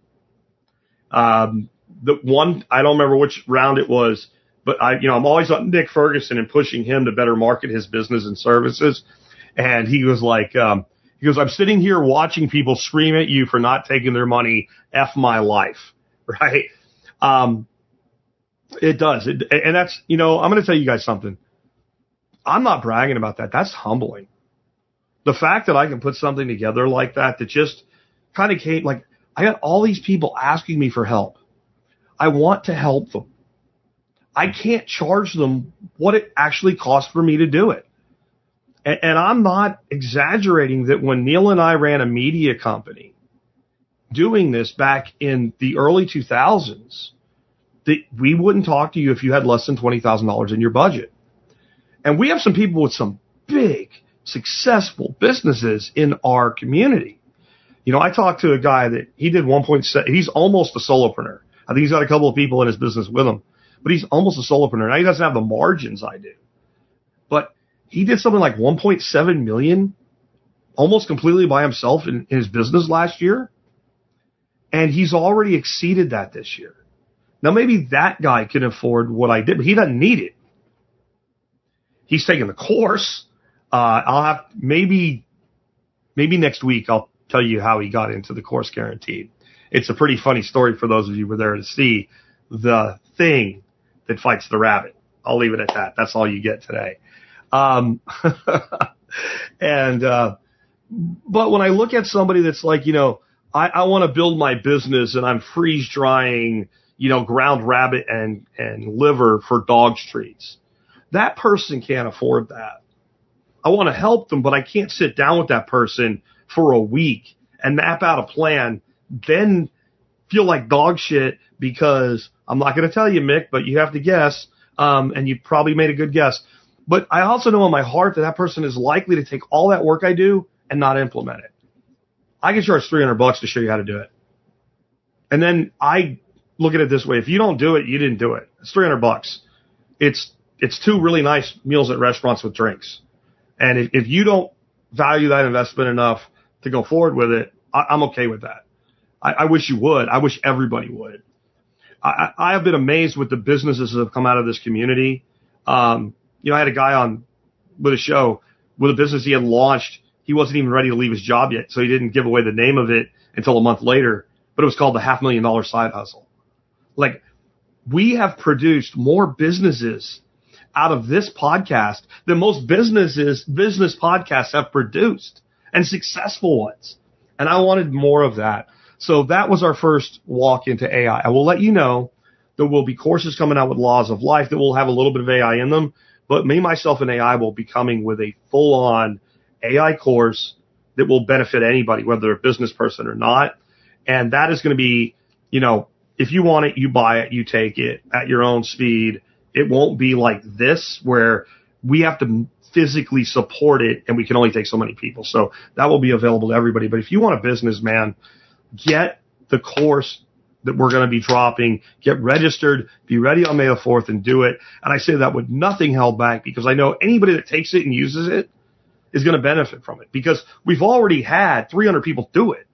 Um, the one, I don't remember which round it was, but I, you know, I'm always on Nick Ferguson and pushing him to better market his business and services. And he was like, um, he goes, I'm sitting here watching people scream at you for not taking their money. F my life. Right. Um, it does. It, and that's, you know, I'm going to tell you guys something. I'm not bragging about that. That's humbling. The fact that I can put something together like that, that just kind of came, like, I got all these people asking me for help. I want to help them. I can't charge them what it actually costs for me to do it. And, and I'm not exaggerating that when Neil and I ran a media company doing this back in the early two thousands, that we wouldn't talk to you if you had less than twenty thousand dollars in your budget. And we have some people with some big, successful businesses in our community. You know, I talked to a guy that he did one point seven. He's almost a solopreneur. I think he's got a couple of people in his business with him, but he's almost a solopreneur. Now he doesn't have the margins I do, but he did something like one point seven million almost completely by himself in, in his business last year. And he's already exceeded that this year. Now, maybe that guy can afford what I did, but he doesn't need it. He's taking the course. Uh, I'll have maybe, maybe next week I'll tell you how he got into the course guaranteed. It's a pretty funny story for those of you who were there to see the thing that fights the rabbit. I'll leave it at that. That's all you get today. Um, and, uh, but when I look at somebody that's like, you know, I, I want to build my business and I'm freeze drying, you know, ground rabbit and, and liver for dog's treats. That person can't afford that. I want to help them, but I can't sit down with that person for a week and map out a plan, then feel like dog shit because I'm not going to tell you, Mick, but you have to guess, um, and you probably made a good guess. But I also know in my heart that that person is likely to take all that work I do and not implement it. I can charge three hundred bucks to show you how to do it. And then I look at it this way. If you don't do it, you didn't do it. It's three hundred bucks. It's, it's two really nice meals at restaurants with drinks. And if, if you don't value that investment enough to go forward with it, I, I'm okay with that. I, I wish you would. I wish everybody would. I, I have been amazed with the businesses that have come out of this community. Um, you know, I had a guy on with a show with a business he had launched. He wasn't even ready to leave his job yet, so he didn't give away the name of it until a month later. But it was called the Half Million Dollar Side Hustle. Like, we have produced more businesses out of this podcast than most businesses, business podcasts have produced, and successful ones. And I wanted more of that. So that was our first walk into A I. I will let you know there will be courses coming out with Laws of Life that will have a little bit of A I in them. But me, myself, and A I will be coming with a full-on A I course that will benefit anybody, whether they're a business person or not. And that is going to be, you know, if you want it, you buy it, you take it at your own speed. It won't be like this where we have to physically support it and we can only take so many people. So that will be available to everybody. But if you want a business, man, get the course that we're going to be dropping, get registered, be ready on May the fourth and do it. And I say that with nothing held back because I know anybody that takes it and uses it is going to benefit from it because we've already had three hundred people do it.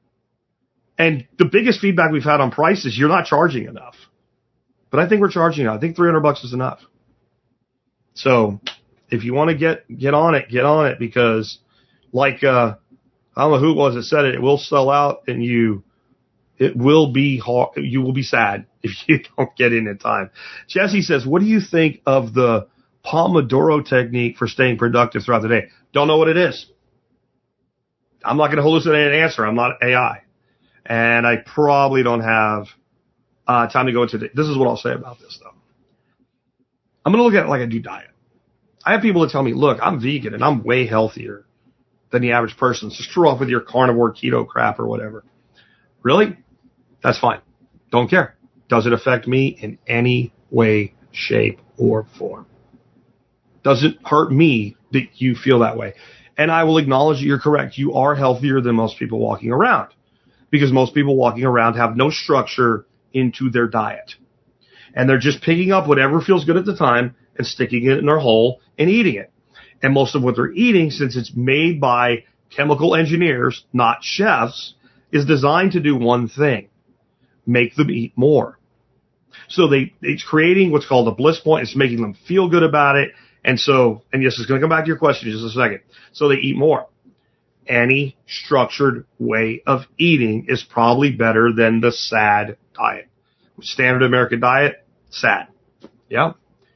And the biggest feedback we've had on price is you're not charging enough. But I think we're charging enough. I think three hundred bucks is enough. So if you want to get, get on it, get on it because like, uh, I don't know who it was that said it, it will sell out and you, it will be hard, you will be sad if you don't get in in time. Jesse says, what do you think of the Pomodoro technique for staying productive throughout the day? Don't know what it is. I'm not going to hallucinate an answer. I'm not A I. And I probably don't have uh, time to go into it. This is what I'll say about this, though. I'm going to look at it like I do diet. I have people that tell me, look, I'm vegan and I'm way healthier than the average person. So screw off with your carnivore keto crap or whatever. Really? That's fine. Don't care. Does it affect me in any way, shape, or form? Does it hurt me that you feel that way? And I will acknowledge that you're correct. You are healthier than most people walking around because most people walking around have no structure into their diet. And they're just picking up whatever feels good at the time and sticking it in their hole and eating it. And most of what they're eating, since it's made by chemical engineers, not chefs, is designed to do one thing, make them eat more. So they, it's creating what's called a bliss point. It's making them feel good about it. And so, and yes, it's going to come back to your question in just a second. So they eat more. Any structured way of eating is probably better than the SAD diet. Standard American diet, SAD. Yeah.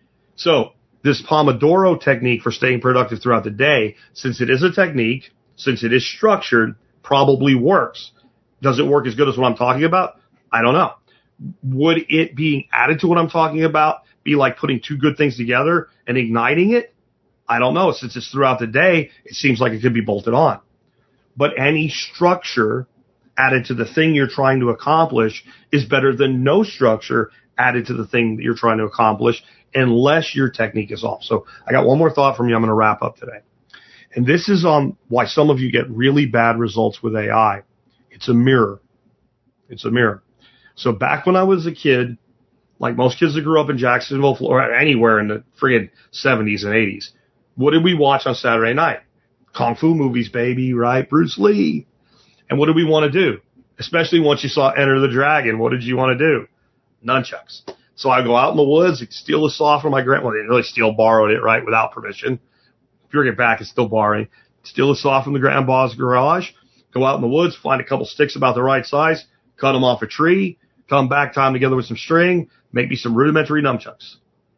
So this Pomodoro technique for staying productive throughout the day, since it is a technique, since it is structured, probably works. Does it work as good as what I'm talking about? I don't know. Would it being added to what I'm talking about be like putting two good things together and igniting it? I don't know. Since it's throughout the day, it seems like it could be bolted on. But any structure added to the thing you're trying to accomplish is better than no structure added to the thing that you're trying to accomplish unless your technique is off. So I got one more thought from you. I'm going to wrap up today. And this is on why some of you get really bad results with A I. It's a mirror. It's a mirror. So back when I was a kid, like most kids that grew up in Jacksonville, or anywhere in the friggin' seventies and eighties, what did we watch on Saturday night? Kung Fu movies, baby, right? Bruce Lee. And what did we want to do? Especially once you saw Enter the Dragon, what did you want to do? Nunchucks. So I go out in the woods, steal the saw from my grandma. Well, they didn't really steal, borrowed it, right, without permission. If you bring it back, it's still borrowing. Steal the saw from the grandpa's garage, go out in the woods, find a couple sticks about the right size, cut them off a tree, come back, tie them together with some string, make me some rudimentary nunchucks.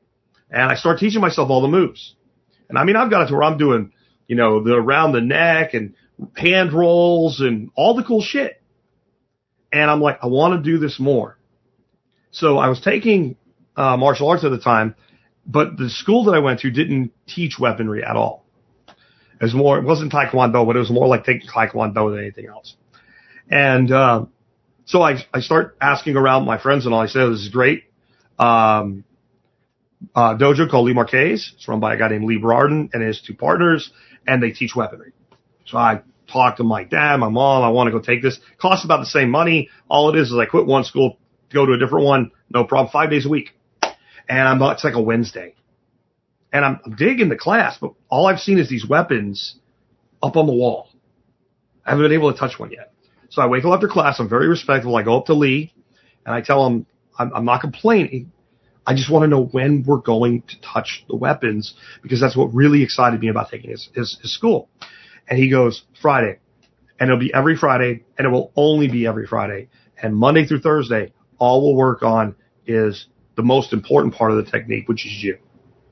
And I start teaching myself all the moves. And I mean, I've got it to where I'm doing, you know, the around the neck and hand rolls and all the cool shit. And I'm like, I want to do this more. So I was taking uh, martial arts at the time, but the school that I went to didn't teach weaponry at all. It was more, it wasn't Taekwondo, but it was more like taking Taekwondo than anything else. And uh, so I, I start asking around my friends and all. I say, oh, this is great. Um, uh, dojo called Lee Marquez. It's run by a guy named Lee Brarden and his two partners, and they teach weaponry. So I talked to my dad, my mom, I want to go take this. Costs about the same money. All it is is I quit one school, go to a different one, no problem, five days a week. And I'm it's like a Wednesday. And I'm, I'm digging the class, but all I've seen is these weapons up on the wall. I haven't been able to touch one yet. So I wait till after class. I'm very respectful. I go up to Lee, and I tell him, I'm, I'm not complaining. I just want to know when we're going to touch the weapons, because that's what really excited me about taking his, his, his school. And he goes, Friday. And it'll be every Friday, and it will only be every Friday. And Monday through Thursday, all we'll work on is the most important part of the technique, which is you.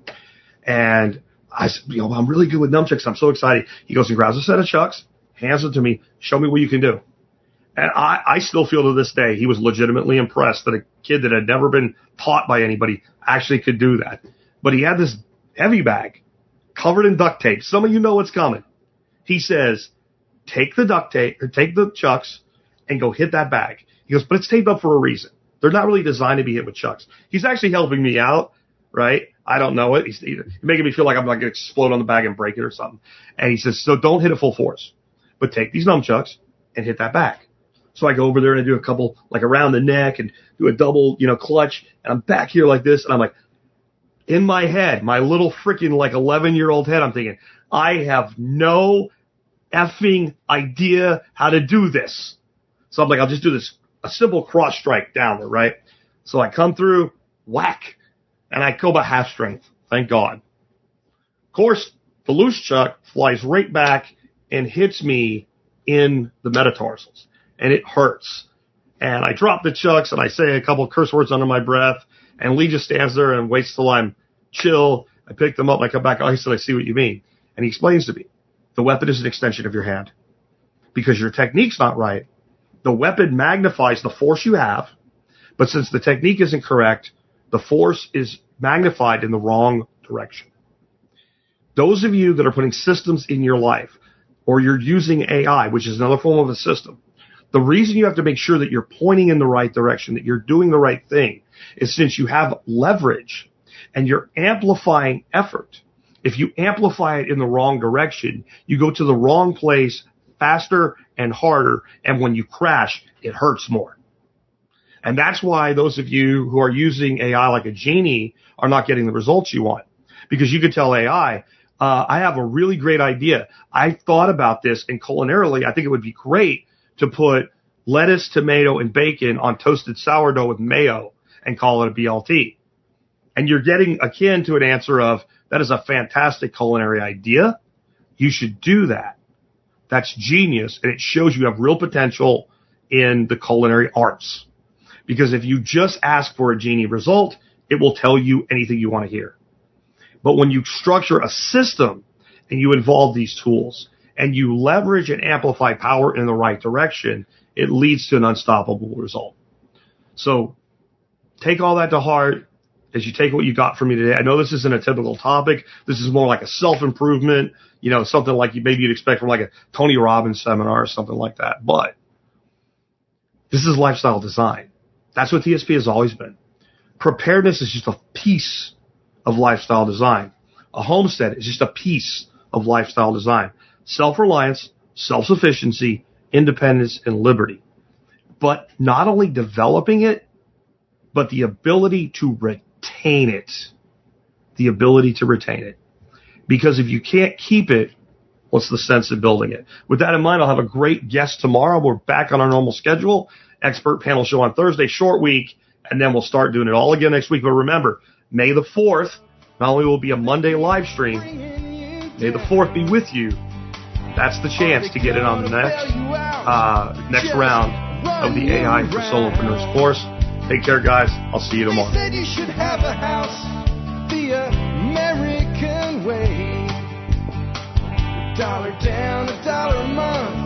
And I said, you know, I'm really good with nunchucks. I'm so excited. He goes and grabs a set of chucks, hands it to me, show me what you can do. And I, I still feel to this day he was legitimately impressed that a kid that had never been taught by anybody actually could do that. But he had this heavy bag covered in duct tape. Some of you know what's coming. He says, take the duct tape, or take the chucks and go hit that bag. He goes, but it's taped up for a reason. They're not really designed to be hit with chucks. He's actually helping me out, right? I don't know it. He's, he's making me feel like I'm going to explode on the bag and break it or something. And he says, so don't hit it full force, but take these nunchucks and hit that bag. So I go over there and I do a couple, like around the neck, and do a double, you know, clutch. And I'm back here like this. And I'm like, in my head, my little freaking like eleven year old head, I'm thinking, I have no effing idea how to do this. So I'm like, I'll just do this, a simple cross strike down there, right? So I come through, whack, and I go about half strength. Thank God. Of course, the loose chuck flies right back and hits me in the metatarsals. And it hurts. And I drop the chucks, and I say a couple of curse words under my breath, and Lee just stands there and waits till I'm chill. I pick them up, and I come back. Oh, he said, I see what you mean. And he explains to me, the weapon is an extension of your hand. Because your technique's not right, the weapon magnifies the force you have, but since the technique isn't correct, the force is magnified in the wrong direction. Those of you that are putting systems in your life, or you're using A I, which is another form of a system, the reason you have to make sure that you're pointing in the right direction, that you're doing the right thing, is since you have leverage and you're amplifying effort. If you amplify it in the wrong direction, you go to the wrong place faster and harder, and when you crash, it hurts more. And that's why those of you who are using A I like a genie are not getting the results you want. Because you could tell A I, uh, I have a really great idea. I thought about this, and culinarily, I think it would be great to put lettuce, tomato, and bacon on toasted sourdough with mayo and call it a B L T. And you're getting akin to an answer of, that is a fantastic culinary idea. You should do that. That's genius, and it shows you have real potential in the culinary arts. Because if you just ask for a genie result, it will tell you anything you want to hear. But when you structure a system and you involve these tools, and you leverage and amplify power in the right direction, it leads to an unstoppable result. So take all that to heart as you take what you got from me today. I know this isn't a typical topic. This is more like a self-improvement, you know, something like you maybe you'd expect from like a Tony Robbins seminar or something like that. But this is lifestyle design. That's what T S P has always been. Preparedness is just a piece of lifestyle design. A homestead is just a piece of lifestyle design. Self-reliance, self-sufficiency, independence, and liberty. But not only developing it, but the ability to retain it. The ability to retain it. Because if you can't keep it, what's the sense of building it? With that in mind, I'll have a great guest tomorrow. We're back on our normal schedule. Expert panel show on Thursday, short week, and then we'll start doing it all again next week. But remember, May the fourth, not only will it be a Monday live stream, May the fourth be with you. That's the chance to get in on the next uh, next round of the A I for Solopreneurs course. Take care, guys. I'll see you tomorrow. They said you should have a house the American way. A dollar down, a dollar a month.